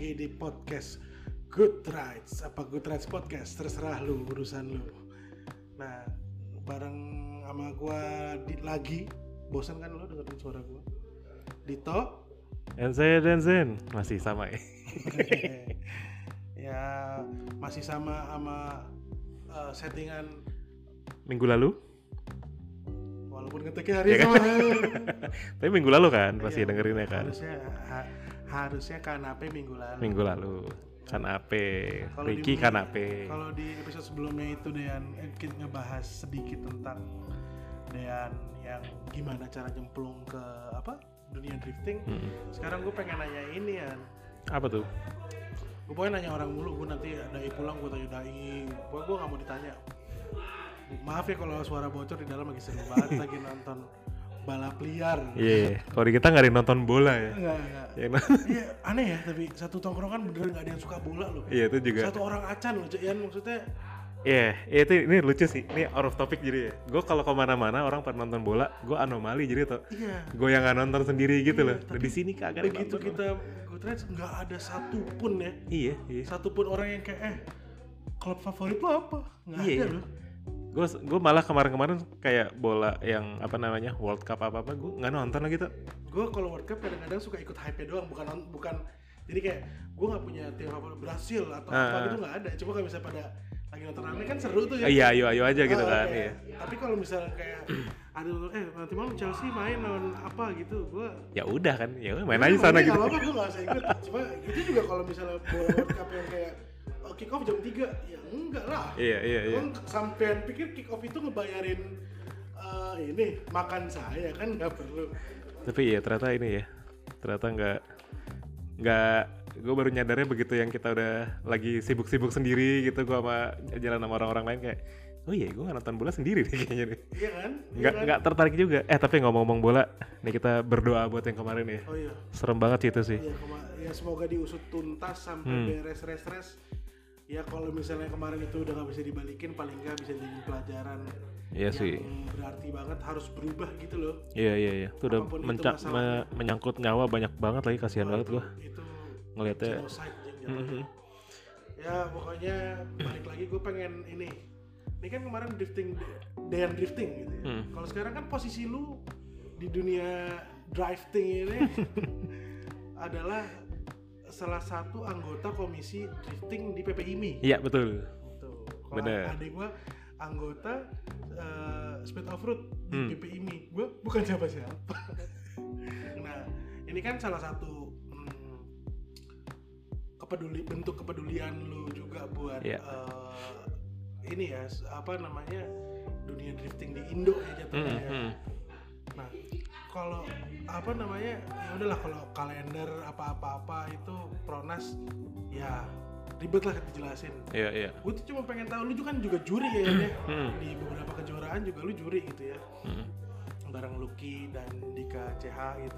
lagi di podcast Good Rights. Apa Good Rights Podcast, terserah lu, urusan lu. Nah, bareng sama gua lagi. Bosan kan lu dengerin suara gua? Dito Denzen masih sama ya. Ya, masih sama settingan Minggu lalu? walaupun ngeteknya hari Ya kan? sama. Tapi minggu lalu kan pasti Iya, dengerinnya kan. Harusnya Kanape minggu lalu. Minggu lalu. Kanape, Kalau Ricky Kanape. Kalau di episode sebelumnya itu Dean kita ngebahas sedikit tentang Dean yang gimana cara nyemplung ke dunia drifting. Sekarang gue pengen nanya ini ya. Apa tuh? Gue pengen nanya orang mulu. Gue nanti dai pulang gue tanya dai. Gue nggak mau ditanya. Maaf ya kalau suara bocor, di dalam lagi seru banget lagi nonton balap liar. Iya, kalau di kita nggak ada yang nonton bola ya. Enggak. Iya, aneh ya, tapi satu tongkrongan beneran nggak ada yang suka bola loh. Iya, itu juga. Satu orang acan loh, Ian, maksudnya. Iya, ini lucu sih. Ini out of topic jadi ya. Gue kalau kemana-mana orang pada nonton bola, gue anomali jadi tuh. Iya. Gue yang nggak nonton sendiri gitu loh. Tapi di sini kagak ada. Begitu kita Goodreads nggak ada satupun ya. Iya. Satupun orang yang kayak klub favorit lo apa? Nggak ada loh. Gue malah kemarin kayak bola yang World Cup apa gue nggak nonton lagi tuh. Gue kalau World Cup kadang-kadang suka ikut hype doang, bukan jadi kayak gue nggak punya tim favorit Brasil atau apa gitu, nggak ada. Cuma kalau misalnya pada lagi nonton rame kan seru tuh ya. Iya, ayo aja gitu kan. Okay. Iya. Tapi kalau misalnya kayak ada nanti malam Chelsea main lawan apa gitu, gue ya udah kan, ya main aja sana gitu. Kalau apa gue nggak usah ikut. Cuma itu juga kalau misalnya bola World Cup yang kayak kick off jam 3, ya enggak lah. Iya. Sampean pikir kick off itu ngebayarin ini makan saya kan, nggak perlu. Tapi iya ternyata nggak gue baru nyadarnya begitu yang kita udah lagi sibuk-sibuk sendiri gitu, gue sama jalan sama orang-orang lain kayak oh iya gue nggak nonton bola sendiri nih kayaknya nih. Iya kan? Nggak tertarik juga. Tapi ngomong-ngomong bola nih, kita berdoa buat yang kemarin ya. Oh iya. Serem banget sih itu sih. Iya, ya semoga diusut tuntas sampai beres res. Ya kalau misalnya kemarin itu udah nggak bisa dibalikin, paling nggak bisa jadi pelajaran. Iya yang sih. Berarti banget, harus berubah gitu loh. Iya. Itu udah menyangkut nyawa banyak banget lagi, kasihan banget gua. Itu ngelihatnya. Ya pokoknya balik lagi gue pengen ini kan kemarin drifting gitu ya. Kalau sekarang kan posisi lu di dunia drifting ini adalah salah satu anggota komisi drifting di PPIMI. Iya betul. Kalau adik gue anggota speed off road di PPIMI, gue bukan siapa-siapa. Nah ini kan salah satu bentuk kepedulian lu juga buat ini ya dunia drifting di Indo ya jatuhnya. Nah kalau ya udahlah, kalau kalender apa itu Pronas ya ribet lah dijelasin. Iya. Gue tuh cuma pengen tahu, lu kan juga juri ya di beberapa kejuaraan juga lu juri gitu ya. Bareng Lucky dan Dika CH gitu.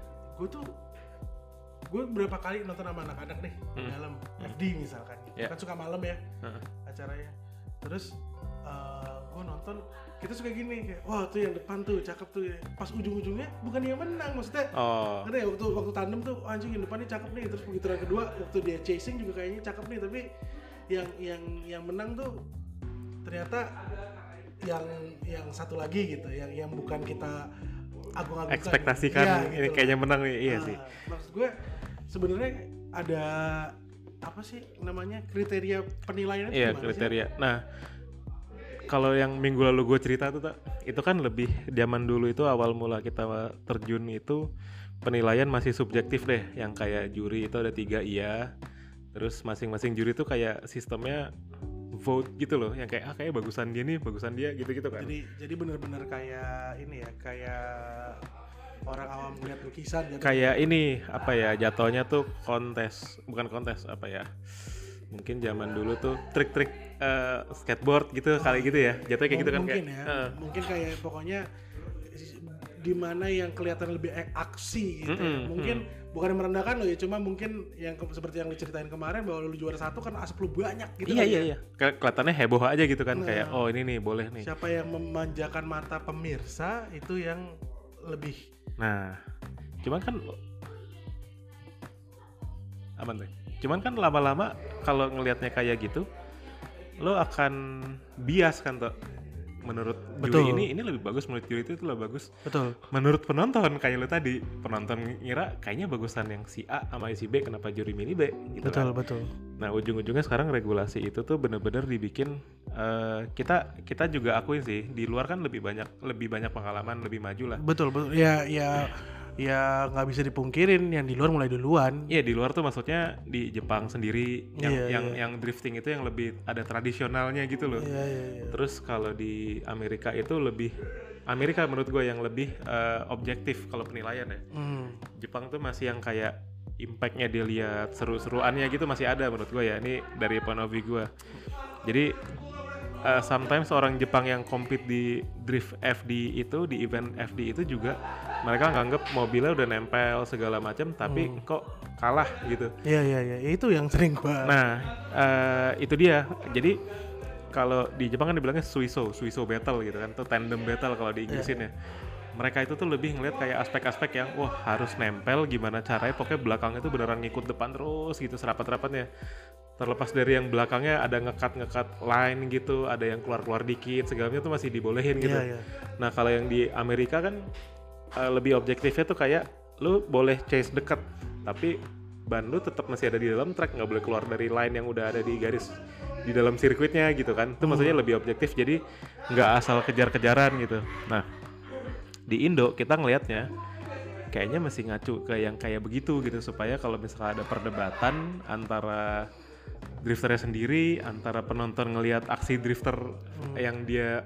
Gue berapa kali nonton sama anak-anak nih di dalam FD misalkan gitu. Kan suka malam ya acaranya. Terus gue nonton, kita suka gini kayak wah tuh yang depan tuh cakep tuh ya. Pas ujung-ujungnya bukan dia menang, maksudnya ngerti ya, waktu tandem tuh anjing yang depan nih cakep nih, terus begitu yang kedua waktu dia chasing juga kayaknya cakep nih, tapi yang menang tuh ternyata yang satu lagi gitu, yang bukan kita agung-agungkan ekspektasikan ya, ini gitu kayaknya menang nih. Iya sih. Maksud gue sebenarnya ada apa sih namanya kriteria penilaian itu? Iya, kriteria. Sih? Nah, kalau yang minggu lalu gue cerita tuh itu kan lebih zaman dulu itu awal mula kita terjun itu penilaian masih subjektif deh, yang kayak juri itu ada 3 iya. Terus masing-masing juri tuh kayak sistemnya vote gitu loh, yang kayak kayak bagusan dia nih, bagusan dia gitu kan. Jadi benar-benar kayak ini ya, kayak orang awam melihat lukisan gitu. Kayak ini jatuhnya tuh bukan kontes mungkin zaman dulu tuh trik-trik skateboard gitu kali gitu ya, jatuhnya kayak gitu kan. Mungkin kayak mungkin kayak pokoknya di mana yang kelihatan lebih aksi gitu ya. Mungkin bukan merendahkan lo ya, cuma mungkin yang seperti yang lu ceritain kemarin bahwa lu juara 1 kan asap lu banyak gitu. Iya. Kelihatannya heboh aja gitu kan, kayak oh ini nih boleh nih. Siapa yang memanjakan mata pemirsa itu yang lebih. Nah, cuman kan aman deh. Cuman kan lama-lama kalau ngelihatnya kayak gitu, lo akan bias kan tuh. Menurut Betul. juri ini lebih bagus, menurut juri itu lebih bagus. Betul. Menurut penonton kayak lo tadi, penonton ngira kayaknya bagusan yang si A sama si B, kenapa juri milih B gitu Betul, kan. betul. Nah ujung-ujungnya sekarang regulasi itu tuh bener-bener dibikin kita juga akuin sih, di luar kan lebih banyak pengalaman, lebih maju lah. Betul, betul. Ya nggak bisa dipungkirin yang di luar mulai duluan. Iya di luar tuh maksudnya di Jepang sendiri Iya. yang drifting itu yang lebih ada tradisionalnya gitu loh. Iya. Terus kalau di Amerika itu Amerika menurut gue yang lebih objektif kalau penilaian ya. Jepang tuh masih yang kayak impact-nya dia lihat, seru-seruannya gitu masih ada menurut gue ya. Ini dari point of view gue. Jadi sometimes orang Jepang yang compete di drift FD itu, di event FD itu juga mereka nganggep mobilnya udah nempel segala macam tapi kok kalah gitu. Iya. Itu yang sering gua. Nah itu dia. Jadi kalau di Jepang kan dibilangnya Suiso battle gitu kan, tuh tandem battle kalau di Inggrisin ya. Mereka itu tuh lebih ngeliat kayak aspek-aspek yang wah harus nempel, gimana caranya pokoknya belakang itu beneran ngikut depan terus gitu serapat-rapatnya. Terlepas dari yang belakangnya ada ngekat line gitu, ada yang keluar dikit, segalanya tuh masih dibolehin gitu. Iya. Nah kalau yang di Amerika kan lebih objektifnya tuh kayak lu boleh chase deket, tapi ban lu tetap masih ada di dalam track, nggak boleh keluar dari line yang udah ada di garis di dalam sirkuitnya gitu kan. Itu maksudnya lebih objektif, jadi nggak asal kejar-kejaran gitu. Nah di Indo kita ngelihatnya kayaknya masih ngacu ke yang kayak begitu gitu, supaya kalau misalnya ada perdebatan antara drifternya sendiri, antara penonton ngelihat aksi drifter yang dia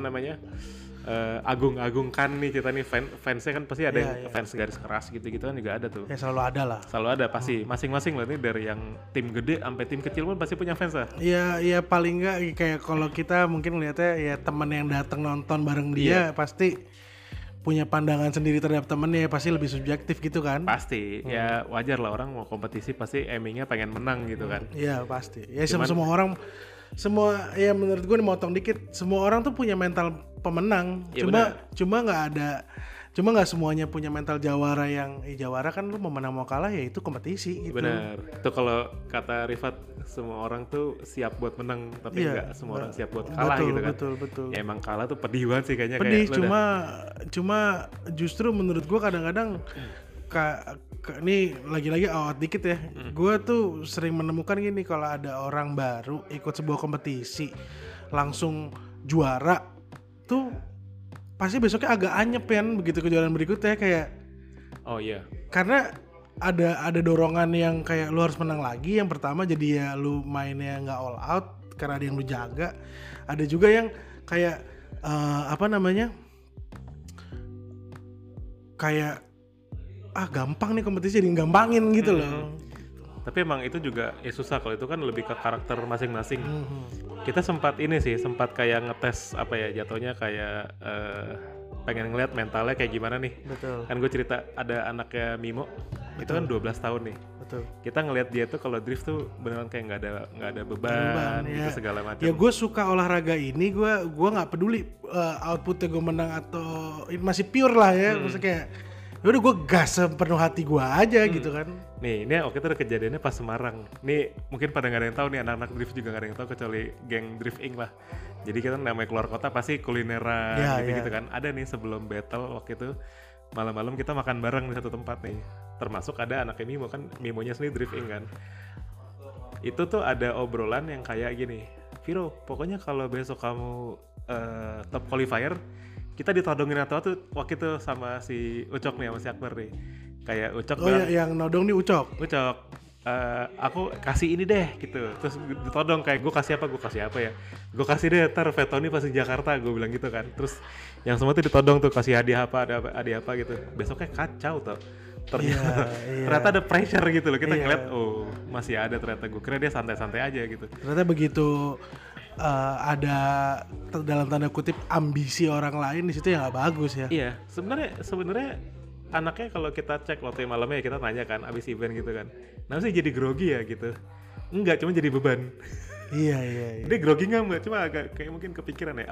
agung-agungkan nih, kita nih fansnya kan pasti ada yang fans garis keras gitu-gitu kan juga ada tuh. Ya selalu ada lah. Selalu ada pasti, masing-masing lah nih, dari yang tim gede sampai tim kecil pun pasti punya fans lah. Iya paling nggak kayak kalau kita mungkin ngeliatnya ya teman yang datang nonton bareng dia pasti punya pandangan sendiri terhadap temennya, pasti lebih subjektif gitu kan. Pasti, ya wajar lah, orang mau kompetisi pasti aimingnya pengen menang gitu kan. Iya pasti, ya semua orang, ya menurut gue motong dikit, semua orang tuh punya mental pemenang, Ya, cuma nggak semuanya punya mental jawara yang jawara kan lu mau menang mau kalah ya itu kompetisi gitu. Benar, itu kalau kata Rifat semua orang tuh siap buat menang, tapi nggak semua orang siap buat kalah gitu kan. Betul. Ya emang kalah tuh pedih banget sih kayaknya. Pedih, kayak cuma justru menurut gue kadang-kadang ini lagi-lagi awat dikit ya. Gue tuh sering menemukan gini, kalau ada orang baru ikut sebuah kompetisi langsung juara tuh pasti besoknya agak anyep kan begitu kejuaraan berikutnya, kayak oh iya. Karena ada dorongan yang kayak lu harus menang lagi. Yang pertama jadi ya lu mainnya nggak all out karena ada yang lu jaga. Ada juga yang kayak kayak gampang nih kompetisi, jadi gampangin gitu loh. Tapi emang itu juga susah, kalau itu kan lebih ke karakter masing-masing. Kita sempat kayak ngetes jatuhnya kayak pengen ngeliat mentalnya kayak gimana nih. Betul. Kan gue cerita ada anaknya Mimo. Betul. Itu kan 12 tahun nih. Betul. Kita ngeliat dia tuh kalau drift tuh beneran kayak nggak ada beban gitu ya. segala macam. Ya gue suka olahraga ini, gue nggak peduli outputnya gue menang atau masih pure lah ya. Maksudnya kayak udah gue gas sepenuh hati gue aja gitu kan. Nih ini oke tuh kejadiannya pas Semarang. Nih mungkin pada nggak ada yang tahu nih, anak-anak drift juga nggak ada yang tahu kecuali geng Drift Inc lah. Jadi kita namanya keluar kota pasti kulineran gitu kan. Ada nih sebelum battle waktu itu malam-malam kita makan bareng di satu tempat nih. Termasuk ada anaknya Mimo, kan Mimonya sendiri Drift Inc kan. Itu tuh ada obrolan yang kayak gini, Viro pokoknya kalau besok kamu top qualifier kita ditodongin atau tuh waktu itu sama si Ucok nih, sama si Akbar nih. Kayak Ucok bilang, yang nodong nih Ucok, aku kasih ini deh gitu. Terus ditodong kayak gue kasih apa ya, gue kasih deh ntar Vetoni pasti Jakarta, gue bilang gitu kan. Terus yang semua tuh ditodong tuh kasih hadiah apa gitu. Besoknya kacau tuh. Ternyata ada pressure gitu loh. Kita ngeliat masih ada, ternyata gue kira dia santai-santai aja gitu. Ternyata begitu ada dalam tanda kutip ambisi orang lain di situ, ya nggak bagus ya. Iya, sebenarnya anaknya kalau kita cek waktu malamnya kita tanya kan abis event gitu kan, kenapa sih jadi grogi ya gitu? Enggak, cuma jadi beban. Iya. Dia grogi nggak, cuma agak kayak mungkin kepikiran ya,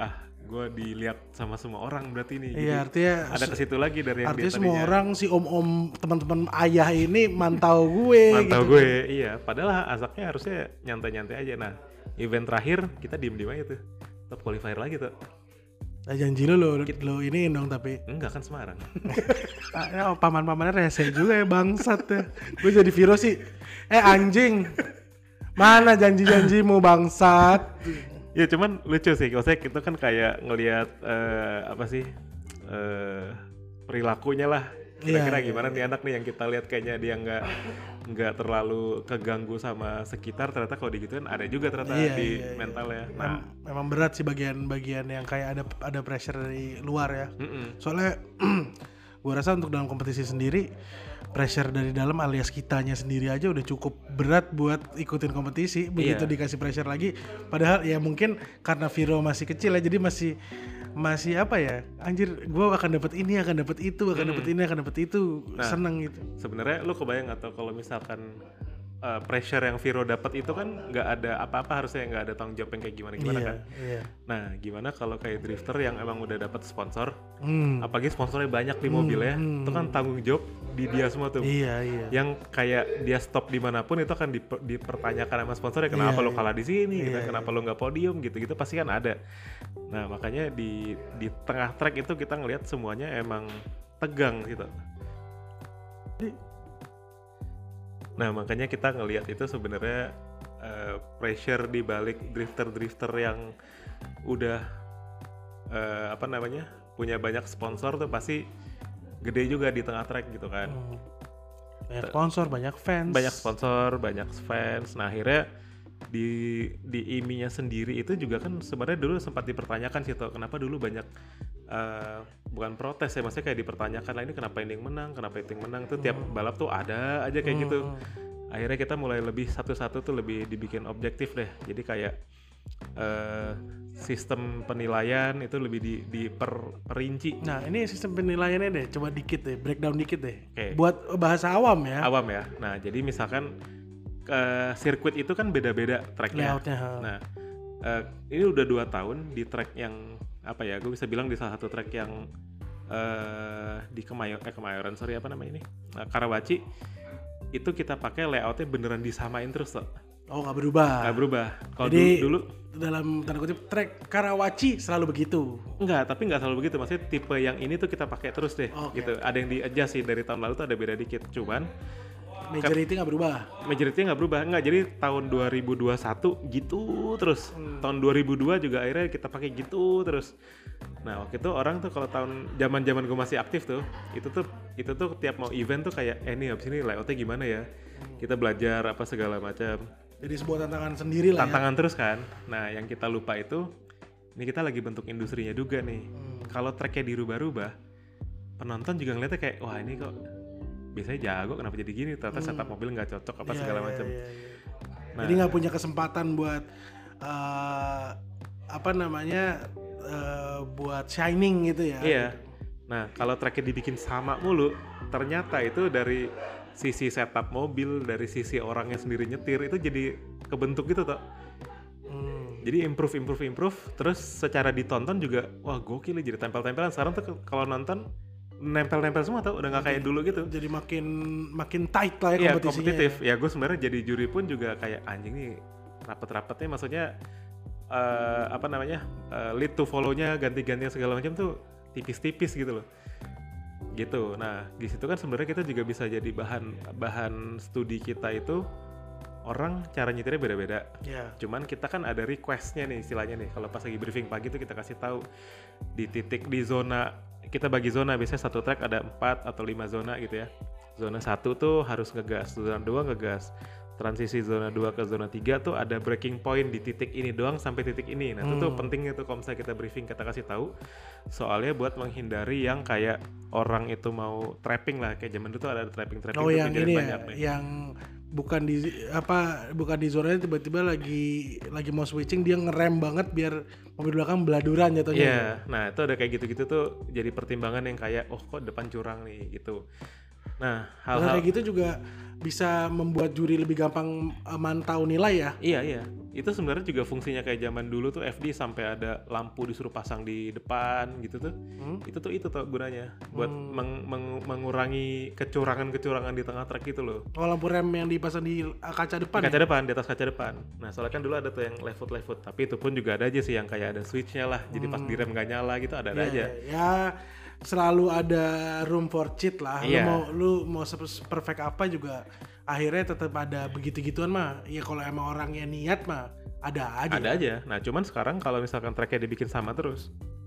gue dilihat sama semua orang berarti ini. Iya, artinya ada ke situ lagi dari yang artinya dia semua tadinya. orang si om-om teman-teman ayah ini mantau gue. Mantau gitu. gue, iya. Padahal Azaknya harusnya nyantai-nyantai aja. Nah, event terakhir kita diem-diem aja tuh. Top qualifier lagi tuh. Nah, janji lo ini dong tapi. Enggak kan Semarang. Paman-pamannya rese juga ya bangsat ya. Gue jadi Viro sih. Anjing. Mana janji-janjimu bangsat? Ya cuman lucu sih, maksudnya kita kan kayak ngelihat perilakunya lah. Kira-kira gimana nih anak nih yang kita lihat kayaknya dia nggak terlalu keganggu sama sekitar, ternyata kalau digituin ada juga ternyata di mentalnya. Nah, memang berat sih bagian yang kayak ada pressure dari luar ya. Soalnya gue rasa untuk dalam kompetisi sendiri pressure dari dalam alias kitanya sendiri aja udah cukup berat buat ikutin kompetisi. Begitu dikasih pressure lagi, padahal ya mungkin karena Viro masih kecil ya, jadi masih apa ya, anjir gue akan dapat ini, akan dapat itu, akan dapat ini, akan dapat itu. Nah, seneng gitu. Sebenarnya lu kebayang atau kalau misalkan pressure yang Viro dapat itu kan nggak ada apa-apa, harusnya nggak ada tanggung jawab yang kayak gimana kan. Nah, gimana kalau kayak drifter yang emang udah dapat sponsor, apalagi sponsornya banyak di mobilnya, itu kan tanggung jawab di dia semua tuh. Yang kayak dia stop dimanapun itu akan dipertanyakan sama sponsornya, kenapa lo kalah di sini, kenapa lo nggak podium, gitu-gitu pasti kan ada. Nah, makanya di tengah track itu kita ngelihat semuanya emang tegang gitu. Nah, makanya kita ngelihat itu sebenarnya pressure di balik drifter yang udah punya banyak sponsor tuh pasti gede juga di tengah track gitu kan. Banyak sponsor, banyak fans. Nah, akhirnya di IMI-nya sendiri itu juga kan sebenarnya dulu sempat dipertanyakan sih tuh, kenapa dulu banyak bukan protes ya, maksudnya kayak dipertanyakan lah, ini kenapa ini yang menang, tuh tiap balap tuh ada aja kayak gitu. Akhirnya kita mulai lebih satu-satu tuh lebih dibikin objektif deh, jadi kayak sistem penilaian itu lebih diperinci. Nah, ini sistem penilaiannya deh, coba dikit deh, breakdown dikit deh. Okay. Buat bahasa awam ya. Nah, jadi misalkan sirkuit itu kan beda-beda tracknya. Nah, ini udah 2 tahun di track yang gue bisa bilang di salah satu track yang di Kemayoran, Karawaci, itu kita pakai layoutnya beneran disamain terus tuh. Oh, nggak berubah. Kalau dulu dalam tanda kutip track Karawaci selalu begitu. Tapi nggak selalu begitu. Maksudnya tipe yang ini tuh kita pakai terus deh. Gitu. Ada yang di-adjust sih dari tahun lalu tuh ada beda dikit. Cuman majority nggak berubah. Nggak. Jadi tahun 2021 gitu terus. Tahun 2002 juga akhirnya kita pakai gitu terus. Nah, waktu itu orang tuh kalau tahun zaman gue masih aktif tuh, itu tuh tiap mau event tuh kayak nih habis ini layoutnya gimana ya? Kita belajar apa segala macam. Jadi sebuah tantangan sendiri lah. Tantangan terus kan. Nah, yang kita lupa itu, ini kita lagi bentuk industrinya juga nih. Kalau tracknya dirubah-rubah, penonton juga ngeliatnya kayak, wah ini kok biasanya jago, kenapa jadi gini? Ternyata setup mobil nggak cocok apa segala macam. Nah, jadi nggak punya kesempatan buat buat shining gitu ya. Iya. Nah, kalau tracknya dibikin sama mulu, ternyata itu dari sisi setup mobil, dari sisi orangnya sendiri nyetir itu jadi kebentuk gitu toh. Jadi improve, terus secara ditonton juga, wah gokil ya, jadi tempel-tempelan. Sekarang tuh kalau nonton nempel-nempel semua tuh, udah nggak kayak dulu gitu. Jadi makin tight lah ya kompetisinya. Iya, kompetitif. Ya gue sebenarnya jadi juri pun juga kayak anjing nih rapet-rapetnya, maksudnya lead to follow-nya, ganti-gantinya segala macam tuh tipis-tipis gitu loh. Gitu. Nah, di situ kan sebenarnya kita juga bisa jadi bahan studi kita itu, orang cara nyetirnya beda-beda. Cuman kita kan ada request-nya nih istilahnya nih. Kalau pas lagi briefing pagi tuh kita kasih tahu di titik di zona, kita bagi zona, biasanya satu track ada 4 atau 5 zona gitu ya. Zona 1 tuh harus ngegas, zona 2 ngegas. Transisi zona 2 ke zona 3 tuh ada breaking point di titik ini doang sampai titik ini. Nah, itu tuh pentingnya tuh kalau misalnya kita briefing, kita kasih tahu. Soalnya buat menghindari yang kayak orang itu mau trapping lah, kayak zaman dulu tuh ada trapping yang ini banyak ya, yang bukan di zonanya, tiba-tiba lagi mau switching dia ngerem banget biar mobil belakang beladuran jatuhnya. Iya, nah itu ada kayak gitu-gitu tuh jadi pertimbangan yang kayak kok depan curang nih gitu. Nah, hal-hal kayak gitu juga bisa membuat juri lebih gampang mantau nilai ya. Iya. Itu sebenarnya juga fungsinya kayak zaman dulu tuh FD sampai ada lampu disuruh pasang di depan gitu tuh. Itu tuh gunanya buat mengurangi kecurangan di tengah trek gitu loh. Oh, lampu rem yang dipasang di kaca depan. Di kaca depan, di atas kaca depan. Nah, soalnya kan dulu ada tuh yang left foot, tapi itu pun juga ada aja sih yang kayak ada switchnya lah. Jadi pas direm nggak nyala gitu ada aja. Ya, selalu ada room for cheat lah. Iya. Lu mau perfect apa juga akhirnya tetap ada begitu-gituan mah. Ya kalau emang orangnya niat mah ada aja. Nah, cuman sekarang kalau misalkan tracknya dibikin sama terus,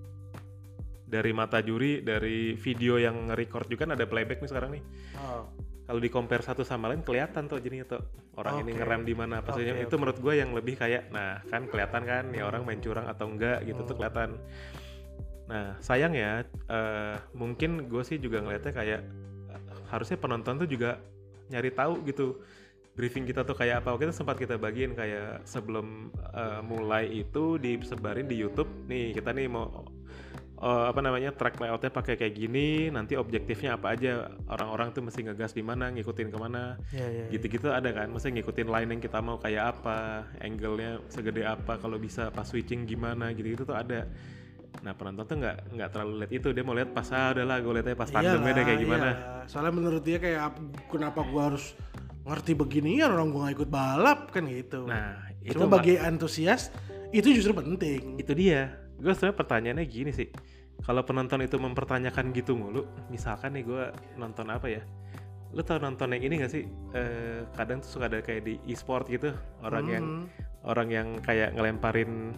dari mata juri, dari video yang nge-record juga kan ada playback nih sekarang nih. Kalau di compare satu sama lain kelihatan tuh jadinya tuh orang ini ngerem di mana apa saja. Itu menurut gue yang lebih kayak, nah kan kelihatan kan ya orang main curang atau enggak gitu tuh kelihatan. Nah, sayang ya, mungkin gue sih juga ngeliatnya kayak harusnya penonton tuh juga nyari tahu gitu briefing kita tuh kayak apa. Kita sempat kita bagiin kayak sebelum mulai itu disebarin di YouTube. Nih kita nih mau track layoutnya pakai kayak gini, nanti objektifnya apa aja, orang-orang tuh mesti ngegas di mana, ngikutin kemana, gitu-gitu ada kan, mesti ngikutin line yang kita mau kayak apa, angle-nya segede apa, kalau bisa pas switching gimana, gitu-gitu tuh ada. Nah penonton tuh nggak terlalu lihat itu, dia mau lihat pas udahlah gue liatnya pas tandemnya deh kayak gimana. Soalnya menurut dia kayak kenapa gue harus ngerti beginian, orang gue nggak ikut balap kan gitu. Nah itu cuma bagi antusias itu justru penting. Itu dia. Gue sebenarnya pertanyaannya gini sih, kalau penonton itu mempertanyakan gitu mulu, misalkan nih gue nonton apa ya, lu tau nonton yang ini gak sih, kadang tuh suka ada kayak di e-sport gitu, orang yang kayak ngelemparin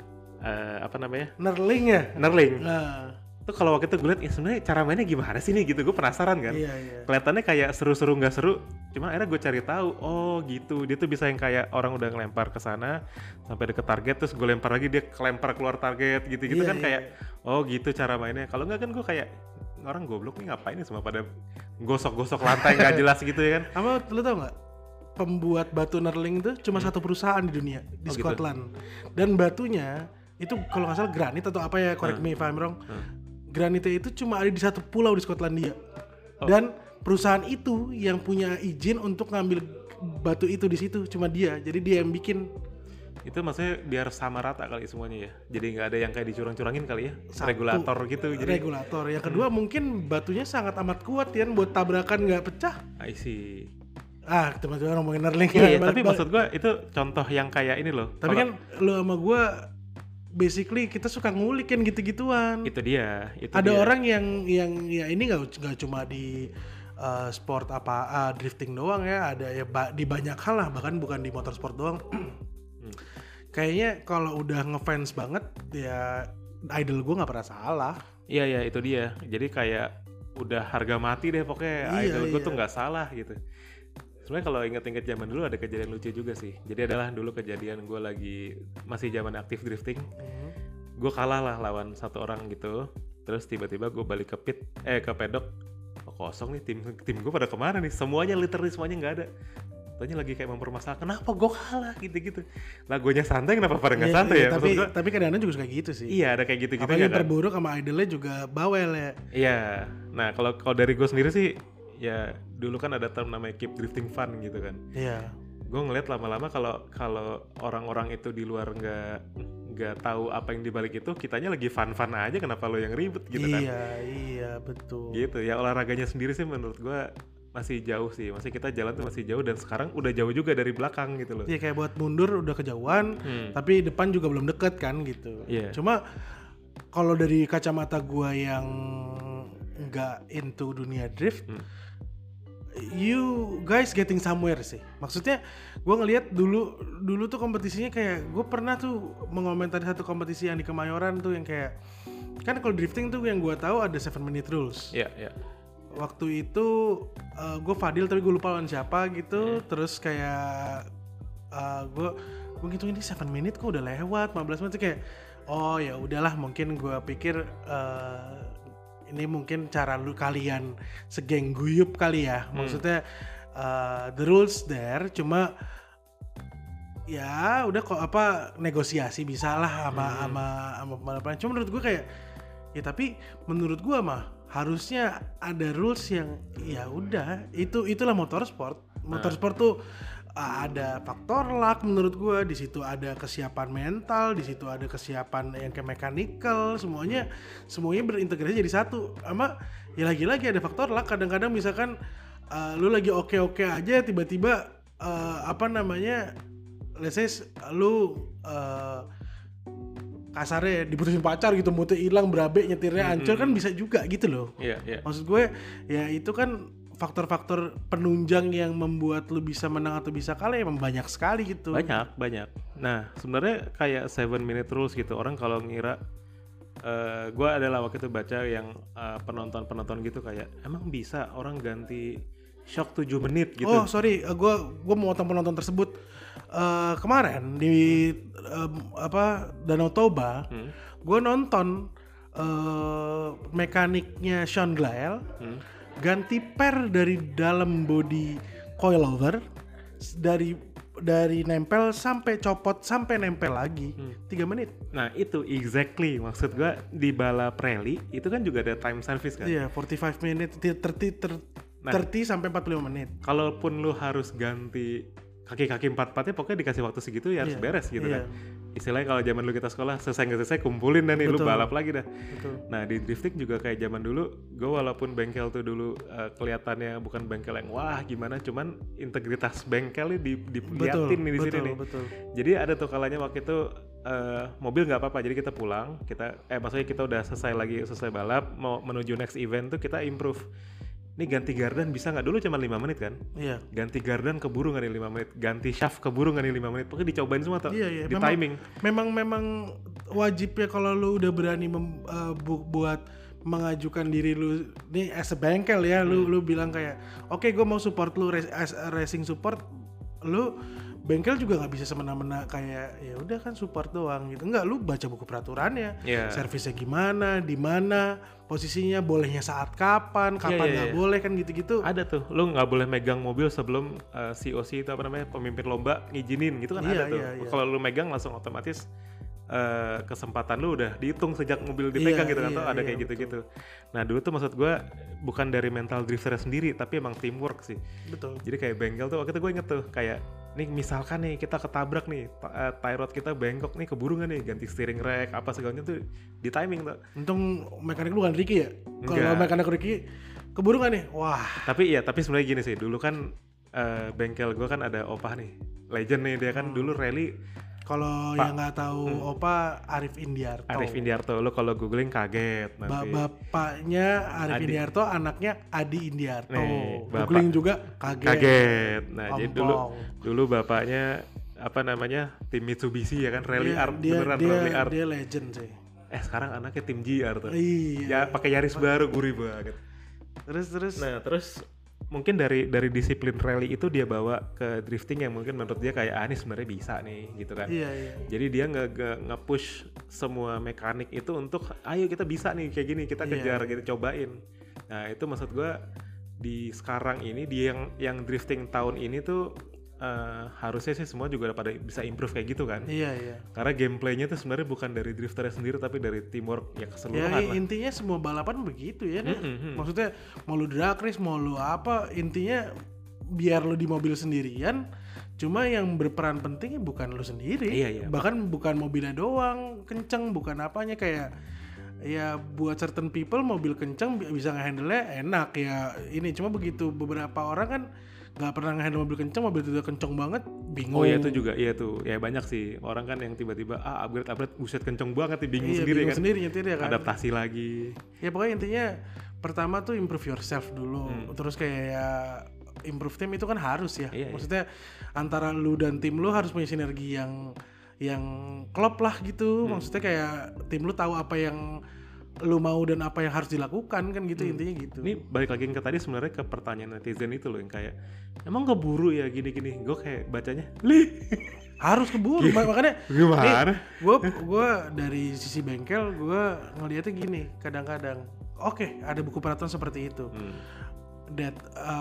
Nerling ya? Nerling. Tuh kalau waktu itu gue liat, ya sebenarnya cara mainnya gimana sih nih gitu, gue penasaran kan. Iya. Kelihatannya kayak seru-seru nggak seru, cuma akhirnya gue cari tahu, oh gitu, dia tuh bisa yang kayak orang udah ngelempar ke sana sampai deket target, terus gue lempar lagi dia kelempar keluar target gitu-gitu kan kayak, oh gitu cara mainnya. Kalau nggak kan gue kayak orang goblok nih ngapain nih semua pada gosok-gosok lantai nggak jelas gitu ya kan. Ama lu tau nggak? Pembuat batu Nerling tuh cuma satu perusahaan di dunia di Scotland gitu. Dan batunya itu kalau nggak salah granit atau apa ya, correct me if I'm wrong. Granitnya itu cuma ada di satu pulau di Skotlandia. Dan perusahaan itu yang punya izin untuk ngambil batu itu di situ, cuma dia. Jadi dia yang bikin. Itu maksudnya biar sama rata kali semuanya ya. Jadi nggak ada yang kayak dicurang-curangin kali ya. Regulator gitu. Jadi regulator. Yang kedua mungkin batunya sangat amat kuat ya, buat tabrakan nggak pecah. I see. Teman-teman ngomongin Nerling. Iya, tapi maksud gue itu contoh yang kayak ini loh. Tapi kan lo sama gue basically kita suka ngulik kan gitu-gituan. Itu dia. Ada orang yang ya ini nggak cuma di sport drifting doang ya, ada ya di banyak hal lah, bahkan bukan di motorsport doang. Kayaknya kalau udah ngefans banget ya idol gue nggak pernah salah. Iya itu dia. Jadi kayak udah harga mati deh pokoknya, idol gue tuh nggak salah gitu. Sebenarnya kalau inget-inget zaman dulu ada kejadian lucu juga sih. Jadi adalah dulu kejadian gue lagi masih zaman aktif drifting. Gue kalah lah lawan satu orang gitu. Terus tiba-tiba gue balik ke pedok. Oh, kosong nih tim gue pada kemana nih? Semuanya nggak ada. Tanya lagi kayak mempermasalahkan kenapa gue kalah gitu-gitu. Lah guenya santai kenapa pada nggak santai ya? Tapi kadang-kadang juga kayak gitu sih. Iya ada kayak gitu-gitu. Apalagi terburuk sama idolnya juga bawel ya. Iya. Nah kalau dari gue sendiri sih, ya dulu kan ada term namanya keep drifting fun gitu kan. Iya. Gue ngeliat lama-lama kalau orang-orang itu di luar nggak tahu apa yang dibalik itu, kitanya lagi fun aja, kenapa lo yang ribet gitu kan. Iya betul. Gitu ya, olahraganya sendiri sih menurut gue masih jauh sih, masih kita jalan tuh masih jauh, dan sekarang udah jauh juga dari belakang gitu loh. Iya kayak buat mundur udah kejauhan, tapi depan juga belum deket kan gitu. Cuma kalau dari kacamata gue yang nggak into dunia drift, you guys getting somewhere sih. Maksudnya gue ngelihat dulu tuh kompetisinya kayak, gue pernah tuh mengomentari satu kompetisi yang di Kemayoran tuh yang kayak, kan kalau drifting tuh yang gue tahu ada 7 minute rules. Iya. Waktu itu gue Fadil tapi gue lupa lawan siapa gitu. Terus kayak gue ngitung ini 7 menit kok udah lewat 15 menit tuh kayak, oh ya udahlah, mungkin gue pikir ini mungkin cara kalian segeng guyup kali ya. Maksudnya the rules there, cuma ya udah kok negosiasi bisa lah sama pembalapnya. Cuma menurut gue kayak, ya tapi menurut gue mah harusnya ada rules yang ya udah itulah motorsport. Motorsport tuh ada faktor luck menurut gue, di situ ada kesiapan mental, di situ ada kesiapan yang kayak mechanical, semuanya berintegrasi jadi satu. Sama ya lagi-lagi ada faktor luck, kadang-kadang misalkan lu lagi oke aja tiba-tiba let's say lu kasarnya diputusin pacar gitu, moodnya hilang, berabe, nyetirnya hancur, kan bisa juga gitu loh. Maksud gue ya itu kan faktor-faktor penunjang yang membuat lu bisa menang atau bisa kalah emang banyak sekali gitu. Banyak. Nah sebenarnya kayak 7 minute rules gitu, orang kalau ngira gue adalah waktu itu baca yang penonton gitu kayak emang bisa orang ganti shock 7 menit gitu. Oh sorry, gue mau nonton penonton tersebut kemarin di Danau Toba. Gue nonton mekaniknya Sean Glael ganti per dari dalam body coilover, dari nempel sampai copot sampai nempel lagi 3 menit. Nah itu exactly maksud gue, di balap rally itu kan juga ada time service kan. Iya, 45 menit, 30 sampai 45 menit. Kalaupun lu harus ganti kaki-kaki 4-4-nya pokoknya dikasih waktu segitu ya harus beres gitu kan. Istilahnya kalau zaman dulu kita sekolah selesai nggak selesai kumpulin dan nih lu balap lagi dah. Betul. Nah di drifting juga kayak zaman dulu, gue walaupun bengkel tuh dulu kelihatannya bukan bengkel yang wah gimana, cuman integritas bengkelnya diliatin nih di sini nih. Betul. Jadi ada tuh kalanya waktu itu mobil nggak apa-apa, jadi kita pulang, maksudnya kita udah selesai balap mau menuju next event tuh kita improve. Ini ganti gardan bisa nggak? Dulu cuma 5 menit kan? Iya. Ganti gardan keburu nggak nih 5 menit? Ganti shaft keburu nggak nih 5 menit? Pokoknya dicobain semua tuh. Iya. Di timing. Memang wajib ya kalau lu udah berani buat mengajukan diri lu nih as a bengkel ya, lu bilang kayak oke, gue mau support lu as a racing support. Lu bengkel juga nggak bisa semena-mena kayak ya udah kan support doang gitu. Enggak, lu baca buku peraturannya, servisnya gimana, di mana posisinya, bolehnya saat kapan nggak boleh kan gitu-gitu. Ada tuh, lu nggak boleh megang mobil sebelum COC itu pemimpin lomba ngizinin gitu kan. Ada tuh. Kalau lu megang langsung otomatis kesempatan lu udah dihitung sejak mobil dipegang gitu kan, tuh ada kayak gitu-gitu. Nah dulu tuh maksud gue bukan dari mental drifter sendiri tapi emang teamwork sih. Betul. Jadi kayak bengkel tuh waktu itu gue inget tuh kayak nih misalkan nih kita ketabrak nih tie rod kita bengkok nih, keburu nggak nih ganti steering rack apa segalanya tuh di timing tuh. Untung mekanik lu kan Ricky ya. Kalau mekanik Ricky keburu nggak nih? Wah. Tapi sebenarnya gini sih, dulu kan bengkel gue kan ada opah nih, legend nih dia kan dulu rally. Kalau yang nggak tahu Opa, Arif Indiarto. Lo kalau googling kaget nanti. Bapaknya Arif Indiarto, anaknya Adi Indiarto. Nih, googling juga kaget. Nah, jadi dulu bapaknya tim Mitsubishi ya kan, Rally Art, Rally Art. Dia legend sih. Sekarang anaknya tim GR tuh. Iya. Ya pakai Yaris baru, gurih banget. Terus mungkin dari disiplin rally itu dia bawa ke drifting yang mungkin menurut dia kayak ini sebenarnya bisa nih gitu kan. Iya. Jadi dia nge-push semua mekanik itu untuk ayo kita bisa nih kayak gini, kita kejar gitu, cobain. Nah itu maksud gue di sekarang ini, di yang drifting tahun ini tuh harusnya sih semua juga pada bisa improve kayak gitu kan. Iya. Karena gameplaynya tuh sebenarnya bukan dari drifternya sendiri tapi dari teamwork ya keseluruhan lah. Intinya semua balapan begitu ya. Maksudnya mau lu drag race, mau lu apa, intinya biar lu di mobil sendirian, cuma yang berperan penting bukan lu sendiri. Iya. Bahkan bukan mobilnya doang kenceng, bukan apanya, kayak ya buat certain people mobil kenceng bisa nge-handle-nya enak ya ini, cuma begitu beberapa orang kan nggak pernah nge-handle mobil kenceng, mobil itu udah kenceng banget, bingung. Oh iya itu juga, ya banyak sih orang kan yang tiba-tiba upgrade buset kenceng banget nih, bingung sendiri bingung kan. Sendiri nyetir ya kan. Adaptasi lagi. Ya pokoknya intinya pertama tuh improve yourself dulu, terus kayak ya improve tim itu kan harus ya. Maksudnya antara lu dan tim lu harus punya sinergi yang klop lah gitu. Maksudnya kayak tim lu tahu apa yang lu mau dan apa yang harus dilakukan kan gitu, intinya gitu. Ini balik lagi ke tadi sebenarnya ke pertanyaan netizen itu loh yang kayak emang keburu ya gini-gini. Gue kayak bacanya harus keburu. Makanya gimana? Gue dari sisi bengkel gue ngeliatnya gini, kadang-kadang oke, ada buku peraturan seperti itu. That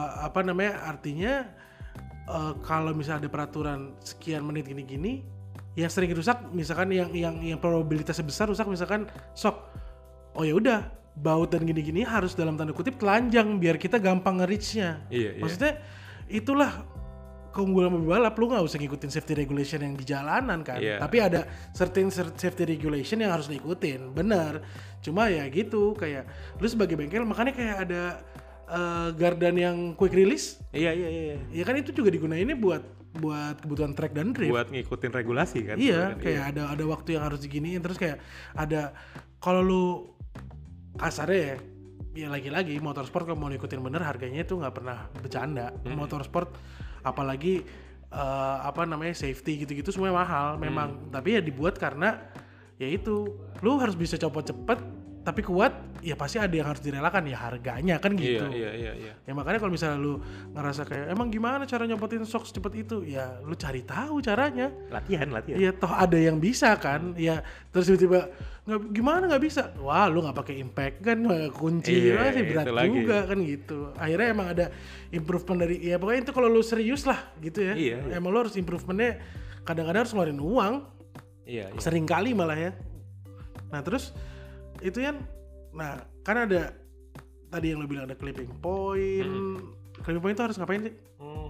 artinya kalau misalnya ada peraturan sekian menit gini-gini, yang sering rusak misalkan yang probabilitasnya besar rusak misalkan shock. Oh ya udah, baut dan gini-gini harus dalam tanda kutip telanjang biar kita gampang nge-reach-nya. Maksudnya itulah keunggulan pembalap, lu nggak usah ngikutin safety regulation yang di jalanan kan. Tapi ada certain safety regulation yang harus diikutin, bener. Cuma ya gitu, kayak lu sebagai bengkel makanya kayak ada gardan yang quick release. Iya kan itu juga digunainnya buat kebutuhan track dan drift. Buat ngikutin regulasi kan. Iya, kayak ada waktu yang harus diginiin, terus kayak ada kalau lu kasarnya ya lagi-lagi motorsport kalau mau ngikutin bener harganya itu nggak pernah bercanda. Motorsport apalagi safety gitu-gitu semuanya mahal memang. Tapi ya dibuat karena ya itu lu harus bisa copot cepet tapi kuat, ya pasti ada yang harus direlakan ya harganya kan gitu. Iya. Ya makanya kalau misalnya lu ngerasa kayak emang gimana cara nyopotin shock secepat itu, ya lu cari tahu caranya. Latihan. Ya toh ada yang bisa kan, ya terus tiba-tiba nggak bisa. Wah lu nggak pakai impact kan kunci masih berat juga kan gitu. Akhirnya emang ada improvement dari ya pokoknya itu kalau lu serius lah gitu ya. Emang lu harus improvementnya kadang-kadang harus ngeluarin uang. Sering kali malah ya. Nah terus itu kan ada tadi yang lo bilang ada clipping point. Clipping point itu harus ngapain sih?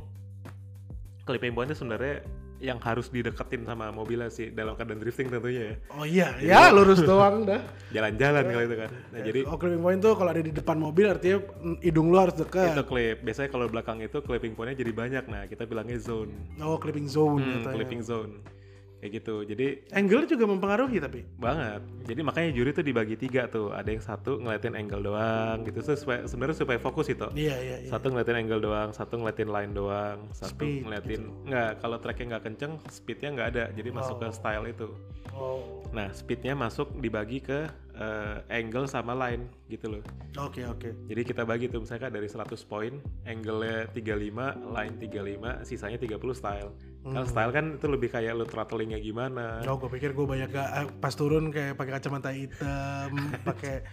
Clipping point itu sebenarnya yang harus dideketin sama mobilnya sih dalam keadaan drifting tentunya ya. Oh iya, ya lurus doang dah. Jalan-jalan kalau itu kan. Nah, jadi clipping point tuh kalau ada di depan mobil artinya hidung lo harus dekat. Itu clip. Biasanya kalau belakang itu clipping pointnya jadi banyak. Nah, kita bilangnya zone. Oh, clipping zone. Clipping zone. Kayak gitu. Jadi angle juga mempengaruhi tapi banget. Jadi makanya juri tuh dibagi 3 tuh. Ada yang satu ngeliatin angle doang gitu. Sebenarnya supaya fokus itu. Iya. Satu ngeliatin angle doang, satu ngeliatin line doang, satu speed, ngeliatin gitu. Enggak, kalau tracknya nggak kenceng, speednya nggak ada. Jadi masuk ke style itu. Nah, speednya masuk dibagi ke angle sama line gitu loh. Oke. Jadi kita bagi tuh misalkan dari 100 poin, angle-nya 35, line 35, sisanya 30 style. Kalau style kan itu lebih kayak lu throttling-nya gimana. Oh, gue pikir gue banyak pas turun kayak pakai kacamata hitam, pakai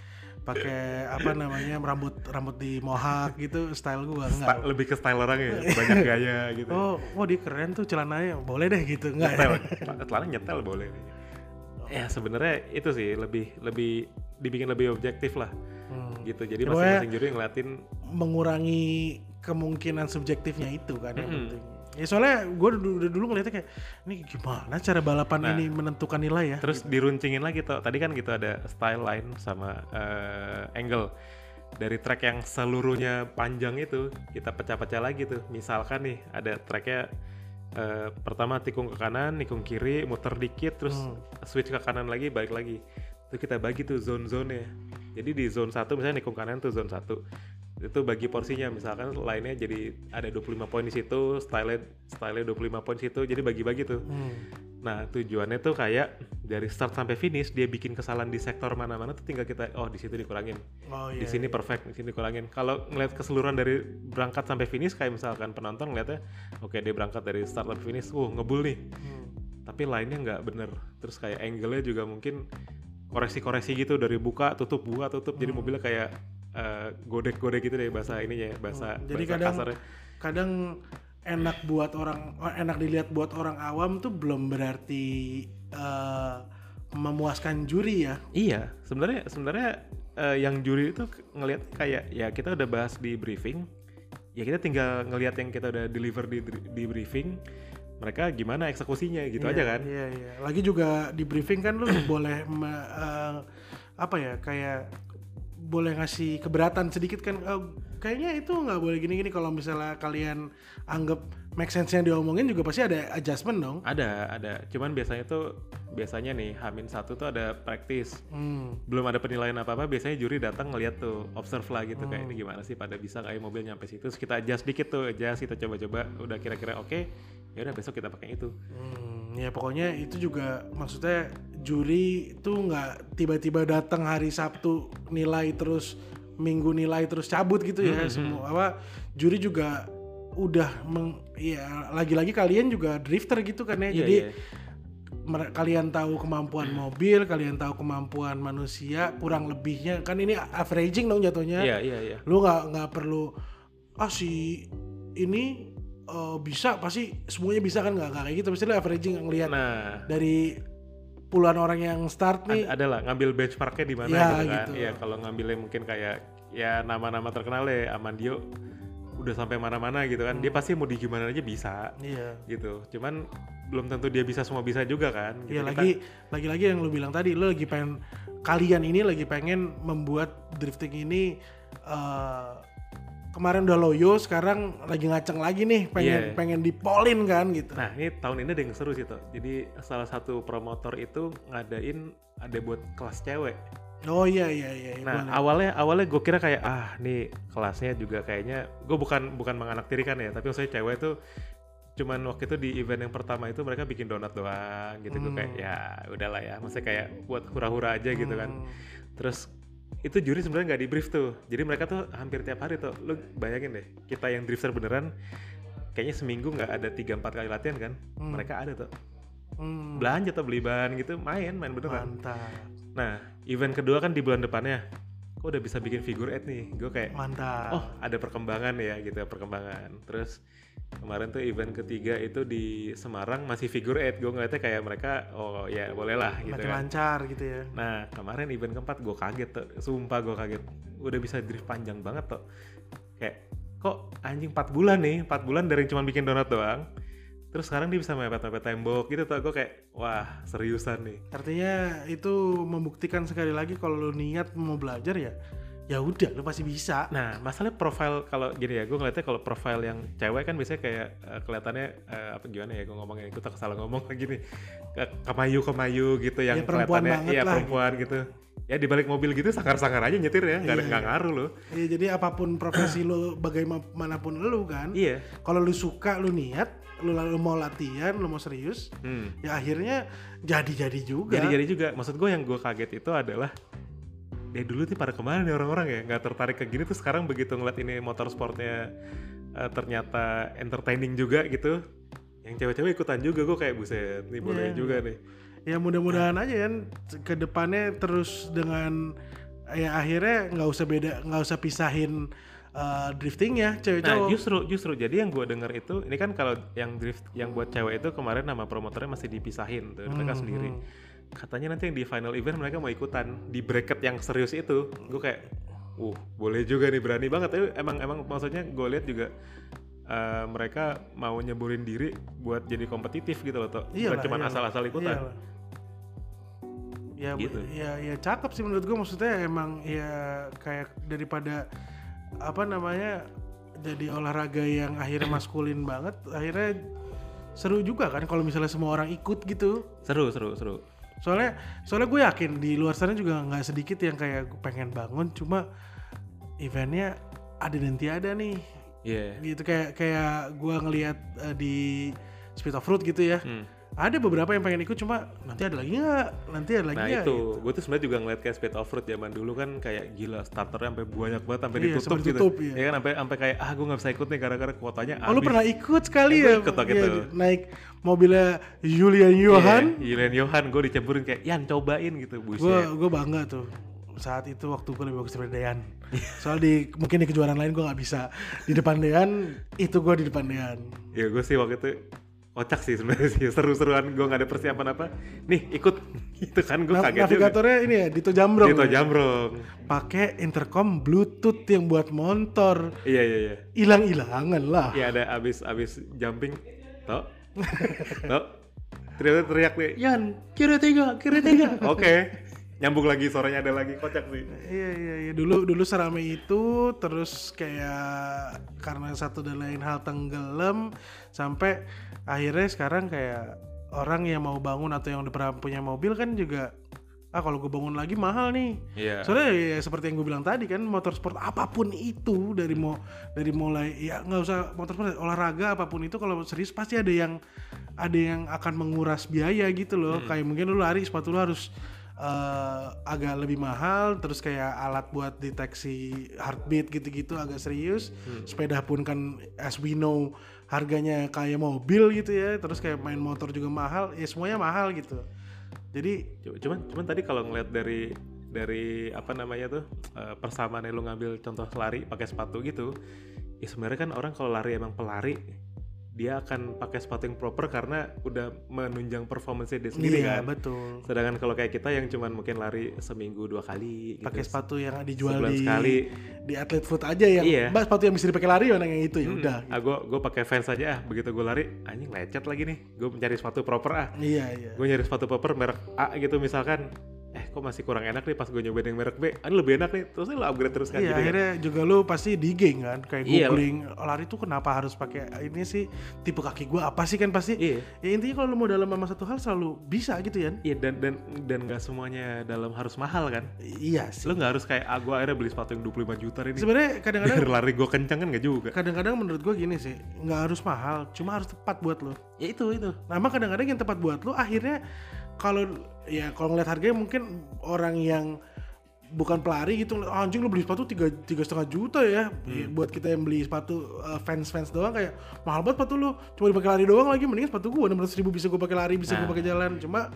rambut di mohawk gitu, style gue enggak. Lebih ke style orang ya, banyak gaya gitu. Oh, dia keren tuh celananya, boleh deh gitu, enggak? Celana nyetel boleh. Ya sebenarnya itu sih lebih dibikin lebih objektif lah, gitu. Jadi masing-masing juri ngeliatin mengurangi kemungkinan subjektifnya itu kan yang penting. Ya soalnya gue dulu ngeliatnya kayak ini gimana cara balapan ini menentukan nilai ya. Terus gitu. Diruncingin lagi tuh. Tadi kan gitu ada style, line sama angle. Dari track yang seluruhnya panjang itu kita pecah-pecah lagi tuh. Misalkan nih ada tracknya pertama tikung ke kanan, nikung kiri, muter dikit, terus switch ke kanan lagi, balik lagi. Itu kita bagi tuh zone-zone-nya. Jadi di zone 1 misalnya nikung kanan tuh zone 1. Itu bagi porsinya, misalkan line-nya jadi ada 25 poin di situ, style-nya 25 poin di situ, jadi bagi-bagi tuh. Nah, tujuannya tuh kayak dari start sampai finish dia bikin kesalahan di sektor mana-mana tuh tinggal kita di situ dikurangin. Di sini perfect, di sini dikurangin. Kalau ngeliat keseluruhan dari berangkat sampai finish kayak misalkan penonton ngeliatnya oke, dia berangkat dari start sampai finish, ngebul nih. Tapi line-nya nggak bener. Terus kayak angle-nya juga mungkin koreksi-koreksi gitu dari buka tutup. Jadi mobilnya kayak godek-godek gitu deh bahasa ininya ya, bahasa jadi kasarnya. Kadang enak dilihat buat orang awam tuh belum berarti memuaskan juri ya. Iya, sebenarnya yang juri itu ngelihat kayak ya kita udah bahas di briefing, ya kita tinggal ngelihat yang kita udah deliver di briefing, mereka gimana eksekusinya gitu aja kan. Iya. Lagi juga di briefing kan lu boleh kayak boleh ngasih keberatan sedikit kan, kayaknya itu nggak boleh gini-gini. Kalau misalnya kalian anggap make sense yang diomongin juga pasti ada adjustment dong. Ada. Cuman biasanya nih H-1 tuh ada practice. Belum ada penilaian apa-apa, biasanya juri datang ngeliat tuh, observe lah gitu, kayak ini gimana sih, pada bisa nggak mobil nyampe situ. Terus kita adjust dikit tuh, kita coba-coba, udah kira-kira oke, ya udah besok kita pakai itu. Ya pokoknya itu juga maksudnya juri tuh nggak tiba-tiba datang hari Sabtu nilai terus Minggu nilai terus cabut gitu ya. Semua juri juga udah lagi-lagi kalian juga drifter gitu kan ya. Jadi kalian tahu kemampuan mobil, kalian tahu kemampuan manusia, kurang lebihnya kan ini averaging dong jatuhnya. Iya. Lu nggak perlu si ini bisa pasti semuanya bisa kan, nggak kayak gitu. Pasti lu averaging ngelihat dari puluhan orang yang start nih. Ada lah ngambil benchmarknya di mana ya, gitu kan. gitu. Iya kalau ngambilnya mungkin kayak ya nama-nama terkenal ya Amandio udah sampai mana-mana gitu kan. Dia pasti mau di gimana aja bisa. Iya. Gitu. Cuman belum tentu dia bisa semua bisa juga kan. Iya gitu. lagi yang lu bilang tadi, lu lagi pengen kalian ini lagi pengen membuat drifting ini kemarin udah loyo, sekarang lagi ngaceng lagi nih, pengen dipolin kan gitu. Nah ini tahun ini ada yang seru sih tuh. Jadi salah satu promotor itu ngadain ada buat kelas cewek. Oh iya. Nah awalnya gue kira kayak nih kelasnya juga kayaknya gue bukan menganaktirikan ya, tapi maksudnya cewek tuh cuman waktu itu di event yang pertama itu mereka bikin donat doang gitu. Gue kayak ya udahlah ya, maksudnya kayak buat hura-hura aja gitu kan. Terus itu juri sebenarnya nggak di brief tuh, jadi mereka tuh hampir tiap hari tuh. Lu bayangin deh, kita yang drifter beneran kayaknya seminggu nggak ada 3-4 kali latihan kan. Mereka ada tuh belanja tuh, beli bahan gitu, main beneran. Mantap. Nah event kedua kan di bulan depannya, kok udah bisa bikin figure 8 nih. Gue kayak mantap. Oh ada perkembangan ya gitu, perkembangan. Terus kemarin tuh event ketiga itu di Semarang masih figure 8. Gue ngeliatnya kayak mereka oh ya boleh lah gitu makin kan. lancar gitu ya. Nah kemarin event keempat gue kaget tuh, sumpah gue kaget. Udah bisa drift panjang banget tuh. Kayak kok anjing 4 bulan nih, 4 bulan dari cuma bikin donat doang. Terus sekarang dia bisa mepet-mepet tembok gitu tuh. Gue kayak wah seriusan nih. Artinya itu membuktikan sekali lagi kalau lu niat mau belajar ya udah lu pasti bisa. Nah masalahnya profile kalau gini ya, gue ngeliatnya kalau profile yang cewek kan biasanya kayak kelihatannya apa gimana ya gue ngomongnya, gue tak salah ngomong gini, kemayu gitu yang kelihatannya iya perempuan gitu. Ya di balik mobil gitu sangar-sangar aja nyetir ya, nggak ngaruh loh. Iya jadi apapun profesi lu bagaimanapun lu kan. Iya. Kalau lu suka, lu niat, lu mau latihan, lu mau serius, ya akhirnya jadi juga. Jadi juga. Maksud gue yang gue kaget itu adalah dulu tuh pada kemana nih orang-orang ya, nggak tertarik ke gini tuh sekarang begitu ngeliat ini motorsportnya ternyata entertaining juga gitu, yang cewek-cewek ikutan juga. Gue kayak buset nih boleh juga nih. Ya mudah-mudahan aja kan ke depannya terus dengan ya akhirnya nggak usah pisahin drifting ya cewek-cewek. Nah justru jadi yang gue denger itu ini kan kalau yang drift yang buat cewek itu kemarin nama promotornya masih dipisahin tuh mereka sendiri. Katanya nanti yang di final event mereka mau ikutan di bracket yang serius itu. Gue kayak boleh juga nih, berani banget. Tapi emang maksudnya gue lihat juga mereka mau nyeburin diri buat jadi kompetitif gitu loh toh. Bukan cuma asal-asal ikutan. Ya gitu. Ya cakep sih menurut gue, maksudnya emang ya kayak daripada apa namanya jadi olahraga yang akhirnya maskulin banget, akhirnya seru juga kan kalau misalnya semua orang ikut gitu. Seru. Soalnya gue yakin di luar sana juga nggak sedikit yang kayak gue pengen bangun cuma eventnya ada dan tiada nih. Gitu kayak gue ngelihat di Speed of Road gitu ya. Ada beberapa yang pengen ikut cuma nanti ada lagi nggak? Nah itu, gitu. Gue tuh sebenarnya juga ngeliat kayak Speed of Road zaman dulu kan kayak gila starternya sampai banyak banget sampai ditutup gitu. Ya kan sampai kayak gue nggak bisa ikut nih gara-gara kuotanya habis. Lu pernah ikut sekali ya? Ikut gitu. Naik mobilnya Julian Johan. Julian Johan gue dicemburin kayak Yan cobain gitu. Buset. Gue bangga tuh. Saat itu waktu gue lebih bagus daripada Dean. Soal mungkin di kejuaraan lain gue nggak bisa di depan Dean, itu gue di depan Dean. Ya gue sih waktu itu kocak sih sebenarnya sih, seru-seruan. Gue nggak ada persiapan apa nih ikut itu kan. Gue kaget navigatornya juga. Ini ya Dito Jambrong pakai intercom bluetooth yang buat motor. Iya hilang-hilangan lah. Iya ada abis jumping toh teriak nih Yan kiri tiga Oke. Nyambung lagi suaranya ada lagi, kocak sih. Iya dulu serame itu, terus kayak karena satu dan lain hal tenggelam sampai akhirnya sekarang kayak orang yang mau bangun atau yang udah pernah punya mobil kan juga kalau gue bangun lagi mahal nih. Soalnya ya, seperti yang gue bilang tadi kan motorsport apapun itu dari mulai ya nggak usah motorsport, olahraga apapun itu kalau serius pasti ada yang akan menguras biaya gitu loh. Kayak mungkin lu lari sepatu lu harus agak lebih mahal, terus kayak alat buat deteksi heartbeat gitu-gitu agak serius. Sepeda pun kan as we know harganya kayak mobil gitu ya, terus kayak main motor juga mahal, ya semuanya mahal gitu. Jadi cuman tadi kalau ngeliat dari apa namanya tuh persamaan lu ngambil contoh lari pakai sepatu gitu, ya sebenarnya kan orang kalau lari emang pelari dia akan pakai sepatu yang proper karena udah menunjang performance dia sendiri kan. Iya betul. Sedangkan kalau kayak kita yang cuman mungkin lari seminggu 2 kali gitu. Pakai sepatu yang dijual di Athlete Foot aja yang Mbak sepatu yang bisa dipakai lari yang itu ya udah. Gue pakai Vans aja begitu gue lari anjing lecet lagi nih. Gue mencari sepatu proper Iya. Gue nyari sepatu proper merek A gitu misalkan. Kok masih kurang enak nih pas gue nyobain yang merek B, lebih enak nih, terus lo upgrade terus kan. Iya, gitu akhirnya kan. Juga lo pasti digging kan, kayak googling lari tuh kenapa harus pakai ini sih, tipe kaki gue apa sih kan pasti. Iya. Ya intinya kalau lo mau dalam sama satu hal selalu bisa gitu ya. Iya dan nggak semuanya dalam harus mahal kan. Iya sih. Lo nggak harus kayak gue akhirnya beli sepatu yang 25 juta ini. Sebenarnya kadang-kadang biar lari gue kencang kan nggak juga. Kadang-kadang menurut gue gini sih, nggak harus mahal, cuma harus tepat buat lo. Ya itu. Nah, kadang-kadang yang tepat buat lo akhirnya kalau ngeliat harganya mungkin orang yang bukan pelari gitu, anjing lu beli sepatu 3,5 juta ya. Buat kita yang beli sepatu fans doang kayak mahal banget sepatu lu, cuma dipakai lari doang lagi, mendingan sepatu gua 600 ribu bisa gua pakai lari, bisa gua pakai jalan. Cuma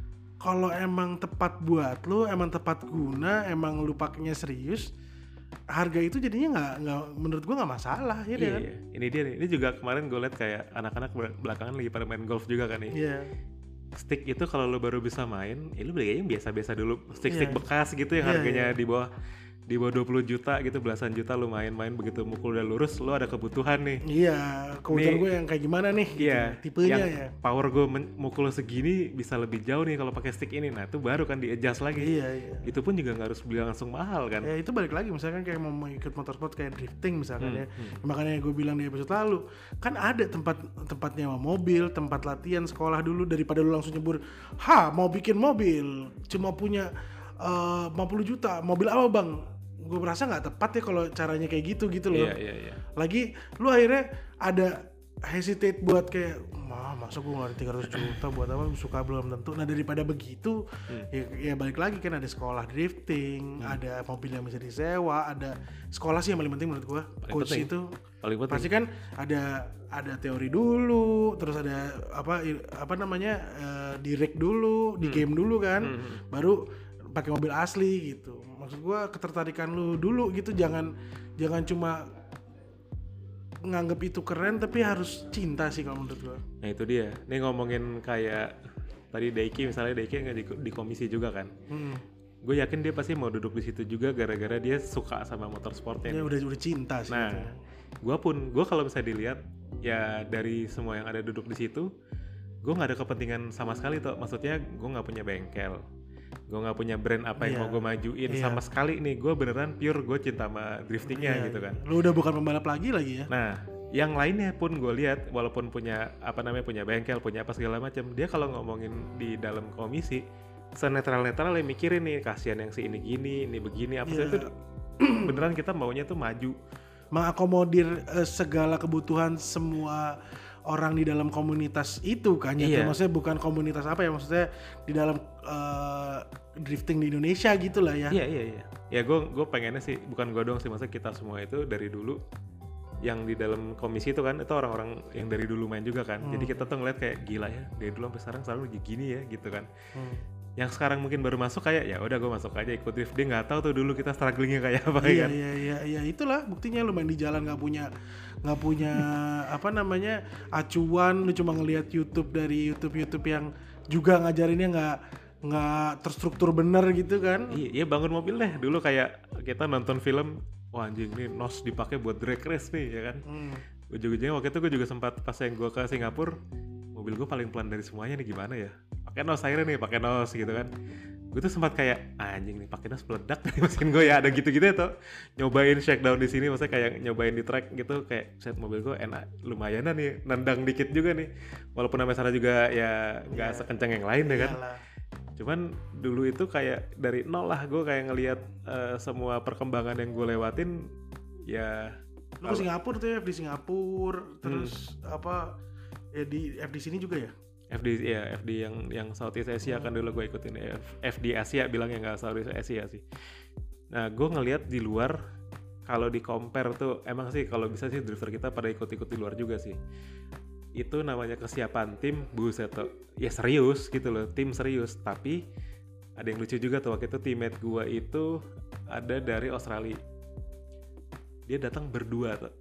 kalau emang tepat buat lu, emang tepat guna, emang lu pakainya serius, harga itu jadinya nggak menurut gua nggak masalah ya. Iya. Ini dia nih, ini juga kemarin gue liat kayak anak-anak belakangan lagi pada main golf juga kan nih. Iya. Stick itu kalau lo baru bisa main, lu beli aja yang biasa-biasa dulu, stick bekas gitu yang harganya di bawah 20 juta gitu, belasan juta lu main-main begitu mukul udah lurus, lu ada kebutuhan nih. Iya, kebutuhan gue yang kayak gimana nih? Iya, gitu, tipenya ya. Power gue mukul segini bisa lebih jauh nih kalau pakai stick ini. Nah itu baru kan di-adjust lagi. Iya. Itu pun juga nggak harus beli langsung mahal kan? Ya itu balik lagi, misalkan kayak mau ikut motorsport kayak drifting misalkan ya. Makanya gue bilang di episode lalu, kan ada tempat nyewa mobil, tempat latihan sekolah dulu daripada lu langsung nyebur, mau bikin mobil, cuma punya 50 juta, mobil apa bang? Gue merasa nggak tepat ya kalau caranya kayak gitu loh. Iya. Lagi lu akhirnya ada hesitate buat kayak masa gue ngeluarin 300 juta buat apa, suka belum tentu. Nah daripada begitu ya balik lagi kan ada sekolah drifting, ada mobil yang bisa disewa, ada sekolah sih yang paling penting menurut gue. Coach penting. Itu pasti kan ada teori dulu, terus ada apa namanya di rig dulu, di game dulu kan, baru pakai mobil asli gitu. Maksud gue ketertarikan lu dulu gitu, jangan cuma nganggep itu keren tapi harus cinta sih kalau menurut gue. Nah itu dia. Nih ngomongin kayak tadi Daiki nggak di komisi juga kan. Gue yakin dia pasti mau duduk di situ juga gara-gara dia suka sama motorsportnya. Dia udah cinta sih. Nah, gue kalau misalnya dilihat ya dari semua yang ada duduk di situ, gue nggak ada kepentingan sama sekali tuh. Maksudnya gue nggak punya bengkel. Gue nggak punya brand apa yang mau gue majuin sama sekali nih. Gue beneran pure gue cinta sama driftingnya gitu kan. Lu udah bukan pembalap lagi ya. Nah yang lainnya pun gue lihat walaupun punya punya bengkel, punya apa segala macam, dia kalau ngomongin di dalam komisi senetral yang mikirin nih, kasihan yang si ini gini, ini begini, apa sih itu beneran kita maunya tuh maju, mengakomodir segala kebutuhan semua orang di dalam komunitas itu kan ya. Maksudnya bukan komunitas apa ya, maksudnya di dalam drifting di Indonesia gitu lah ya. Iya. Ya gue pengennya sih, bukan gue doang sih, maksudnya kita semua itu dari dulu yang di dalam komisi itu kan, itu orang-orang yang dari dulu main juga kan. Jadi kita tuh ngeliat kayak gila ya, dari dulu sampai sekarang selalu gini ya gitu kan. Yang sekarang mungkin baru masuk kayak ya udah gue masuk aja ikut drift, dia nggak tahu tuh dulu kita strugglingnya kayak apa kan. Iya itulah buktinya, lu main di jalan nggak punya apa namanya acuan, lu cuma ngelihat YouTube dari YouTube yang juga ngajarinnya nggak terstruktur bener gitu kan. Iya bangun mobil deh dulu, kayak kita nonton film, wah anjing nih NOS dipakai buat drag race nih ya kan. Ujung-ujungnya waktu itu gue juga sempat pas yang gue ke Singapura, mobil gue paling pelan dari semuanya nih, gimana ya pakai NOS akhirnya nih, pakai NOS gitu kan. Gue tuh sempat kayak anjing nih pakai NOS meledak dari mesin gue ya, ada gitu-gitu ya tuh. Nyobain shakedown di sini, maksudnya kayak nyobain di track gitu, kayak set mobil gue enak, lumayan nih, nendang dikit juga nih. Walaupun namanya sana juga ya nggak sekencang yang lain ya kan. Cuman dulu itu kayak dari nol lah, gue kayak ngelihat semua perkembangan yang gue lewatin ya. Lu ke Singapura tuh ya, di Singapura, terus apa ya di FD sini juga ya? FD yang Southeast Asia kan dulu gue ikutin, FD Asia bilangnya, nggak Southeast Asia sih. Nah gue ngelihat di luar, kalau di compare tuh emang sih kalau bisa sih driver kita pada ikut-ikut di luar juga sih. Itu namanya kesiapan tim, buset tuh ya serius gitu loh, tim serius. Tapi ada yang lucu juga tuh, waktu itu teammate gue itu ada dari Australia, dia datang berdua tuh.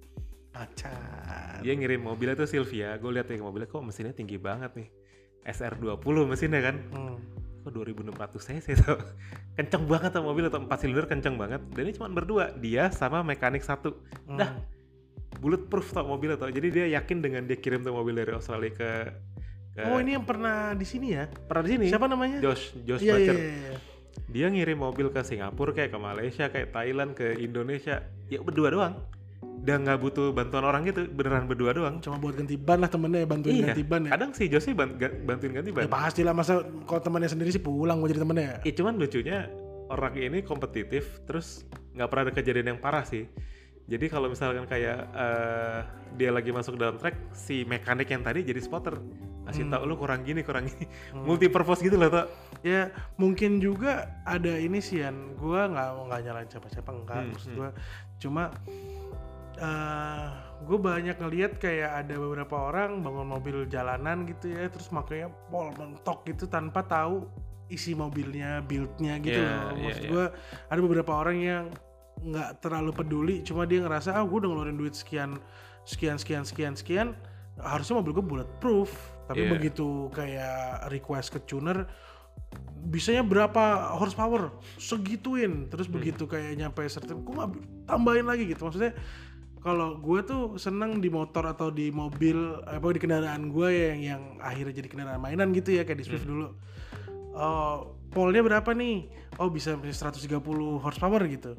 Macan. Dia ngirim mobilnya tuh Silvia, gue lihat ya mobilnya kok mesinnya tinggi banget nih. SR20 mesinnya kan. Kok 2600 cc tuh. Kenceng banget tuh mobil, atau 4 silinder kenceng banget. Dan ini cuma berdua, dia sama mekanik satu. Dah bulletproof tuh mobilnya tuh. Jadi dia yakin dengan dia kirim tuh mobil dari Australia ke Oh, ini yang pernah di sini ya? Pernah di sini. Siapa namanya? Josh Iya, Butcher. iya. Dia ngirim mobil ke Singapura, kayak ke Malaysia, kayak Thailand, ke Indonesia. Ya berdua doang. Dia nggak butuh bantuan orang gitu, beneran berdua doang. Cuma buat ganti ban lah temennya, bantuin ganti ban ya. Kadang si Josh sih bantuin ganti ban. Ya pastilah, masa kalau temannya sendiri sih pulang mau jadi temennya. Cuman lucunya orang ini kompetitif, terus nggak pernah ada kejadian yang parah sih. Jadi kalau misalkan kayak dia lagi masuk dalam track, si mekanik yang tadi jadi spotter, kasih tau lu kurang gini, multi-purpose gitu loh tuh. Ya mungkin juga ada ini sih Yan, gue nggak nyalain siapa-siapa, enggak. Maksud gue cuma gue banyak ngeliat kayak ada beberapa orang bangun mobil jalanan gitu ya, terus makanya pol mentok gitu tanpa tahu isi mobilnya, build-nya gitu loh. Maksud gue ada beberapa orang yang nggak terlalu peduli, cuma dia ngerasa gue udah ngeluarin duit sekian, harusnya mobil gue bulletproof. Tapi begitu kayak request ke tuner, bisanya berapa horsepower, segituin. Terus begitu kayak nyampe certain, gue nggak tambahin lagi gitu. Maksudnya kalau gue tuh seneng di motor atau di mobil, di kendaraan gue yang akhirnya jadi kendaraan mainan gitu ya, kayak di Swift dulu. Polnya berapa nih? Oh bisa 130 horsepower gitu.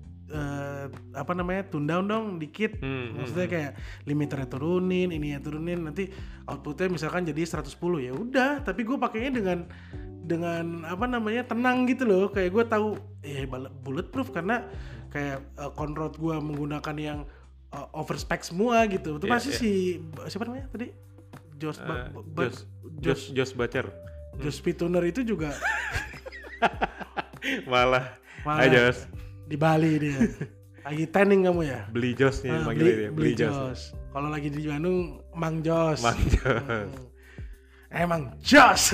Tune down dong dikit. Maksudnya kayak limiternya turunin, ininya turunin, nanti outputnya misalkan jadi 110, ya udah. Tapi gue pakainya dengan tenang gitu loh. Kayak gue tahu bulletproof karena kayak control gue menggunakan yang overspec semua gitu. Itu pasti siapa namanya tadi? Josh Butcher. Josh Tuner itu juga malah Josh di Bali dia. Lagi tanning kamu ya? Beli Jos nih manggilnya dia. Beli Jos. Kalau lagi di Bandung Mang Jos. Emang Jos.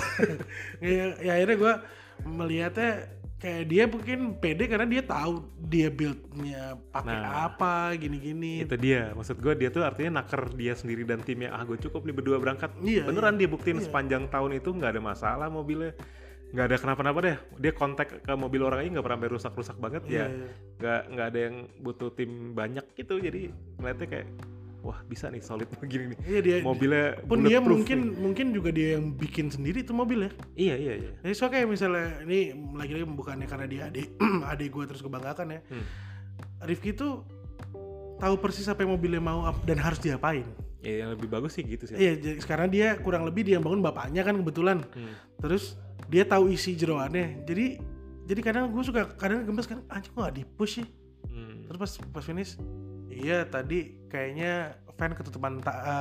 Ya akhirnya gue melihatnya kayak dia mungkin pede karena dia tahu dia build-nya pakai apa, gini-gini. Itu dia. Maksud gue dia tuh artinya naker dia sendiri dan timnya. Gue cukup nih berdua berangkat. Beneran dia buktiin sepanjang tahun itu nggak ada masalah mobilnya. Nggak ada kenapa-napa deh. Dia kontak ke mobil orang aja nggak pernah sampai rusak-rusak banget. Nggak ada yang butuh tim banyak gitu. Jadi ngeliatnya kayak wah bisa nih solid begini nih. Dia mobilnya pun dia mungkin juga dia yang bikin sendiri tuh mobil ya. Iya. Jadi so kayak misalnya ini lagi-lagi bukannya karena dia adik gue terus kebanggakan ya. Rifki tuh tahu persis apa yang mobilnya mau dan harus diapain. Ya yang lebih bagus sih gitu sih. Iya, sekarang dia kurang lebih dia bangun bapaknya kan kebetulan. Terus dia tahu isi jeroannya. Jadi kadang gue suka gemes kan, anjing kok gak di-push sih. Terus pas finish, iya tadi kayaknya fan ketutupan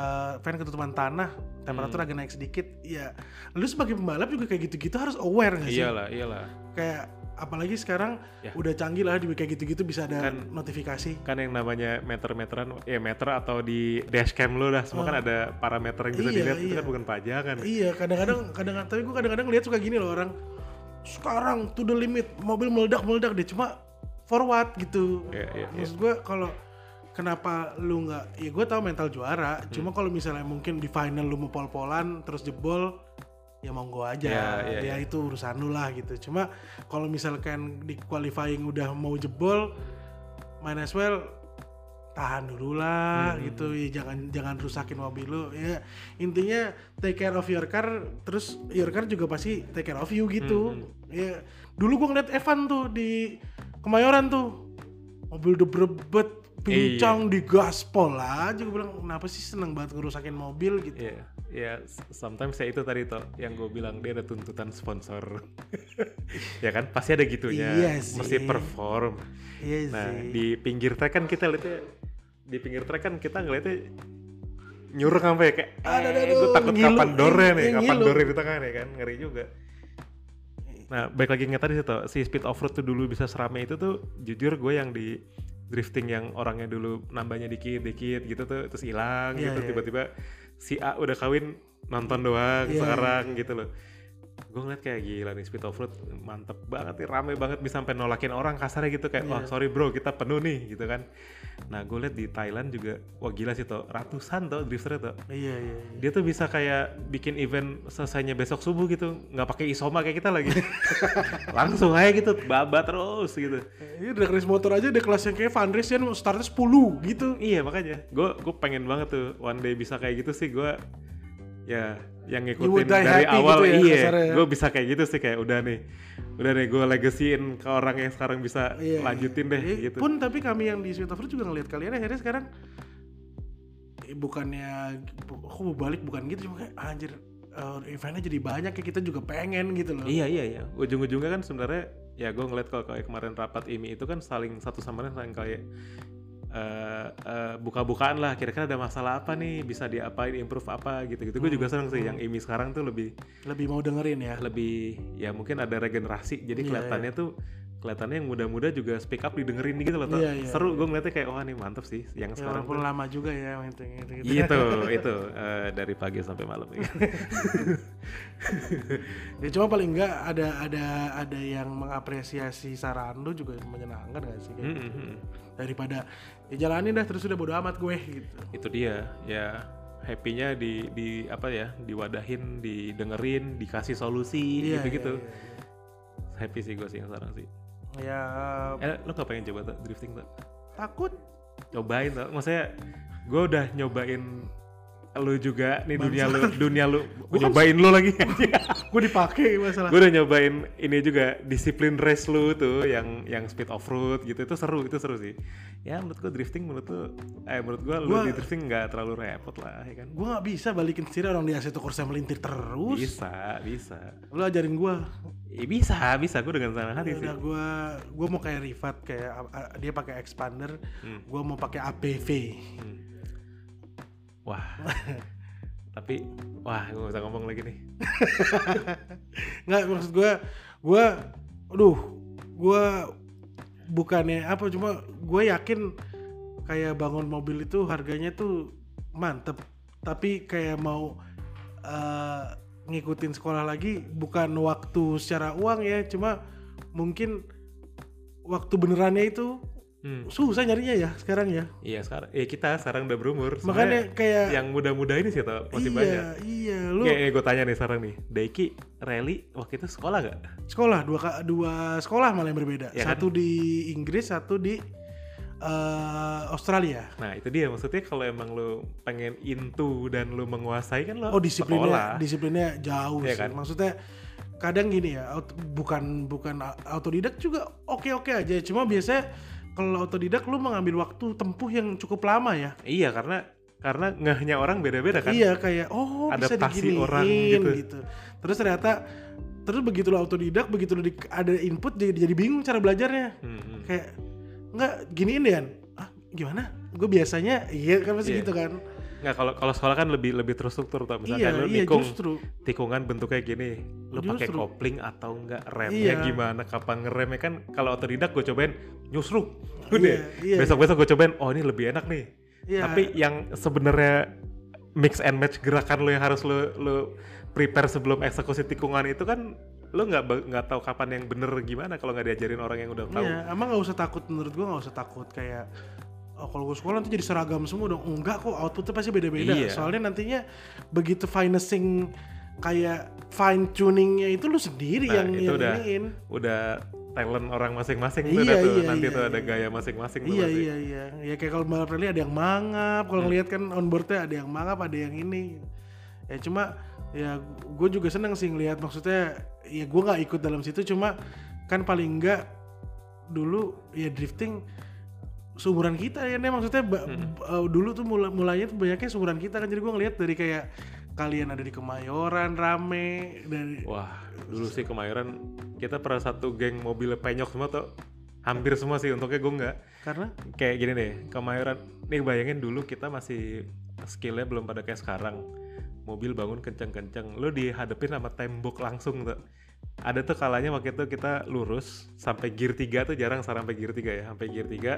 tanah, temperatur agak naik sedikit. Ya, lu sebagai pembalap juga kayak gitu-gitu harus aware nggak sih? Iyalah. Kayak apalagi sekarang udah canggih lah di kayak gitu-gitu bisa ada notifikasi. Kan yang namanya meter-meteran, meter atau di dashcam lu dah, semua kan ada parameter yang bisa dilihat. Itu kan bukan pajakan. Iya, kadang-kadang tapi gue kadang-kadang lihat suka gini loh orang. Sekarang to the limit, mobil meledak dia cuma forward gitu. Maksud gue kalau kenapa lu nggak? Ya gue tahu mental juara. Cuma kalau misalnya mungkin di final lu mau pol-polan terus jebol, ya monggo aja. Ya itu urusan lu lah gitu. Cuma kalau misalkan di qualifying udah mau jebol, might as well tahan dulu lah gitu. Ya jangan rusakin mobil lu. Ya intinya take care of your car, terus your car juga pasti take care of you gitu. Ya dulu gue ngeliat Evan tuh di Kemayoran tuh, mobil udah berebet, pincang di gaspol aja. Gue bilang kenapa sih seneng banget ngerusakin mobil gitu. Iya, sometimes ya itu tadi toh yang gue bilang dia ada tuntutan sponsor. Ya kan pasti ada gitunya. Iya sih. Mesti perform. Iya nah sih. di pinggir trek kan kita ngeliatnya nyuruh sampai kayak gue takut kapan dornya di tengah nih kan, ngeri juga. Nah baik lagi ingat tadi tuh si speed off road tuh dulu bisa seramai itu tuh, jujur gue yang di drifting yang orangnya dulu nambahnya dikit gitu tuh terus hilang tiba-tiba si A udah kawin nonton doang sekarang gitu loh. gue ngeliat kayak gila nih Speed of Road mantep banget nih, rame banget, bisa sampai nolakin orang kasarnya gitu kayak wah sorry bro kita penuh nih gitu kan. Nah gue liat di Thailand juga wah gila sih tuh, ratusan tuh drifter tuh. Iya. Dia tuh bisa kayak bikin event selesainya besok subuh gitu, nggak pakai isoma kayak kita lagi. Langsung aja gitu baba terus gitu. Iya drag race motor aja ada kelas yang kayak fun race yang startnya 10 gitu. Iya makanya gue pengen banget tuh one day bisa kayak gitu sih. Gue ya yang ngikutin dari awal gitu ya, iya gue bisa kayak gitu sih, kayak udah nih gue legasiin ke orang yang sekarang bisa lanjutin deh gitu. Pun tapi kami yang di Speed of Road juga ngeliat kalian akhirnya sekarang bukannya aku balik bukan gitu, cuma kayak anjir eventnya jadi banyak kayak kita juga pengen gitu loh. Iya ujung-ujungnya kan sebenarnya ya gue ngeliat kalau kayak kemarin rapat IMI itu kan saling satu sama lain saling kayak buka-bukaan lah, kira-kira ada masalah apa nih, bisa diapain, improve apa gitu-gitu. Gue juga seneng sih yang IMI sekarang tuh lebih mau dengerin ya, lebih ya mungkin ada regenerasi, jadi kelihatannya tuh kelihatannya yang muda-muda juga speak up didengerin gitu loh. Seru gue ngeliatnya kayak wah nih mantep sih yang ya, sekarang walaupun lama juga ya gitu. itu dari pagi sampai malam ya. Ya cuma paling enggak ada yang mengapresiasi saran lu juga menyenangkan gak sih kayak gitu. Daripada ya jalanin dah terus udah bodo amat gue gitu. Itu dia ya, happy-nya di apa ya, diwadahin, didengerin, dikasih solusi gitu-gitu. Happy sih gue sih yang sekarang sih. Ya lo gak pengen coba tuh drifting tuh? Takut. Cobain tuh, maksudnya gue udah nyobain lu juga nih, dunia lu nyobain lu lagi. Gue dipakai masalah. Gue udah nyobain ini juga, disiplin race lu tuh yang Speed of Road gitu, itu seru sih. Ya menurut gue drifting menurut gue lu di drifting nggak terlalu repot lah ya kan. Gue nggak bisa balikin setir orang di Assetto Corsa melintir terus. Bisa. Lu ajarin gue. Bisa gue dengan senang hati sih. Udah gue mau kayak Rifat, kayak dia pakai expander, gue mau pakai APV. Wah, tapi gue gak usah ngomong lagi nih. Nggak, maksud gue bukannya apa, cuma gue yakin kayak bangun mobil itu harganya tuh mantep, tapi kayak mau ngikutin sekolah lagi, bukan waktu secara uang ya, cuma mungkin waktu benerannya itu susah nyarinya ya sekarang ya. Iya sekarang, kita sekarang udah berumur. Makanya kayak yang muda-muda ini sih tau masih banyak. Iya, lu. Kayak gue tanya nih sekarang nih, Daiki rally waktu itu sekolah gak? Sekolah, dua sekolah malah yang berbeda. Ya satu kan? Di Inggris, satu di Australia. Nah itu dia, maksudnya kalau emang lu pengen into dan lu menguasai kan lo disiplinnya jauh ya sih. Kan? Maksudnya kadang gini ya, bukan autodidak juga oke aja, cuma biasanya kalau autodidak lu mengambil waktu tempuh yang cukup lama ya. Iya, karena ngehnya orang beda-beda kan. Iya, kayak adaptasi bisa diginiin orang gitu. Terus ternyata begitu lu autodidak, begitu lu ada input jadi bingung cara belajarnya. Kayak enggak giniin deh. Gimana? Gue biasanya iya kan masih gitu kan. Nggak, kalau sekolah kan lebih terstruktur tuh, misalkan lu tikungan bentuknya gini, lu pakai kopling atau enggak, remnya gimana, kapan ngeremnya kan. Kalau otodidak gue cobain nyusruk, besok gue cobain, oh ini lebih enak nih. Tapi yang sebenarnya mix and match gerakan lu yang harus lu prepare sebelum eksekusi tikungan itu kan lu nggak tahu kapan yang bener gimana kalau nggak diajarin orang yang udah tahu. Iya, emang nggak usah takut, menurut gue nggak usah takut kayak kalau gue sekolah nanti jadi seragam semua dong. Enggak kok, outputnya pasti beda-beda. Soalnya nantinya begitu finessing kayak fine tuningnya itu lu sendiri yang iniin. Udah talent orang masing-masing tuh nanti tuh ada gaya masing-masing tuh. Iya. Ya kayak kalau balap rally ada yang mangap, kalau ngeliat kan onboardnya ada yang mangap, ada yang ini. Ya cuma ya gue juga seneng sih ngeliat, maksudnya ya gue nggak ikut dalam situ, cuma kan paling enggak dulu ya drifting seumuran kita ya nih, maksudnya dulu tuh mulainya tuh banyaknya seumuran kita kan, jadi gue ngeliat dari kayak kalian ada di Kemayoran rame dari. Wah dulu sih Kemayoran kita pernah satu geng mobil penyok semua tuh, hampir semua sih, untungnya gue enggak. Karena kayak gini nih, Kemayoran nih bayangin dulu kita masih skillnya belum pada kayak sekarang, mobil bangun kenceng-kenceng, lo dihadapin sama tembok langsung tuh. Ada tuh kalanya waktu itu kita lurus sampai gear 3 tuh, jarang sampai gear 3 ya, sampai gear 3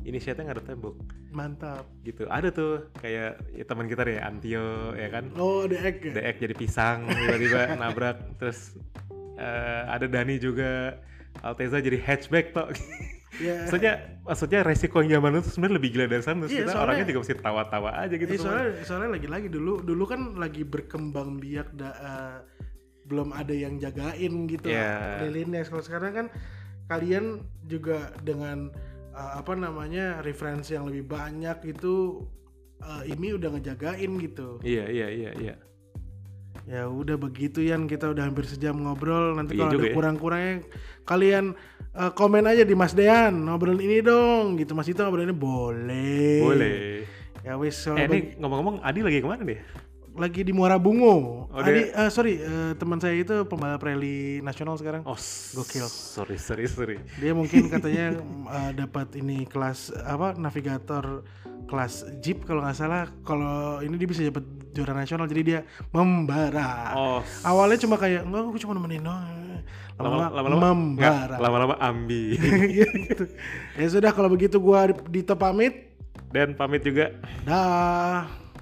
inisiatnya nggak ada tembok. Mantap. Gitu. Ada tuh kayak ya, teman kita deh Antio ya kan. Oh, DX ya? DX jadi pisang tiba-tiba nabrak. Terus ada Dani juga, Alteza jadi hatchback toh. Yeah. Maksudnya resiko yang zaman itu sebenarnya lebih gila dari sana. Iya, Kita orangnya juga mesti tawa-tawa aja gitu. Soalnya lagi-lagi dulu kan lagi berkembang biak belum ada yang jagain gitu lilinnya. Kalau sekarang kan kalian juga dengan referensi yang lebih banyak gitu, IMI udah ngejagain gitu. Iya. Ya udah begitu Yan, kita udah hampir sejam ngobrol. Nanti kalau ada ya. kurang-kurangnya kalian komen aja di Mas Dean, ngobrolin ini dong gitu. Mas Ito ngobrolin ini boleh. Ya wis. Ini ngomong-ngomong Adi lagi kemana deh? Lagi di Muara Bungo. Adi, teman saya itu pembalap rally nasional sekarang. Oh, gokil. Sorry. Dia mungkin katanya dapat ini kelas navigator kelas Jeep kalau nggak salah. Kalau ini dia bisa dapat juara nasional, jadi dia membara. Awalnya cuma kayak enggak, aku cuma nemenin doang. Lama-lama membara. Lama-lama ambi. Gitu. Ya sudah, kalau begitu gua Dito pamit. Dan pamit juga. Dah.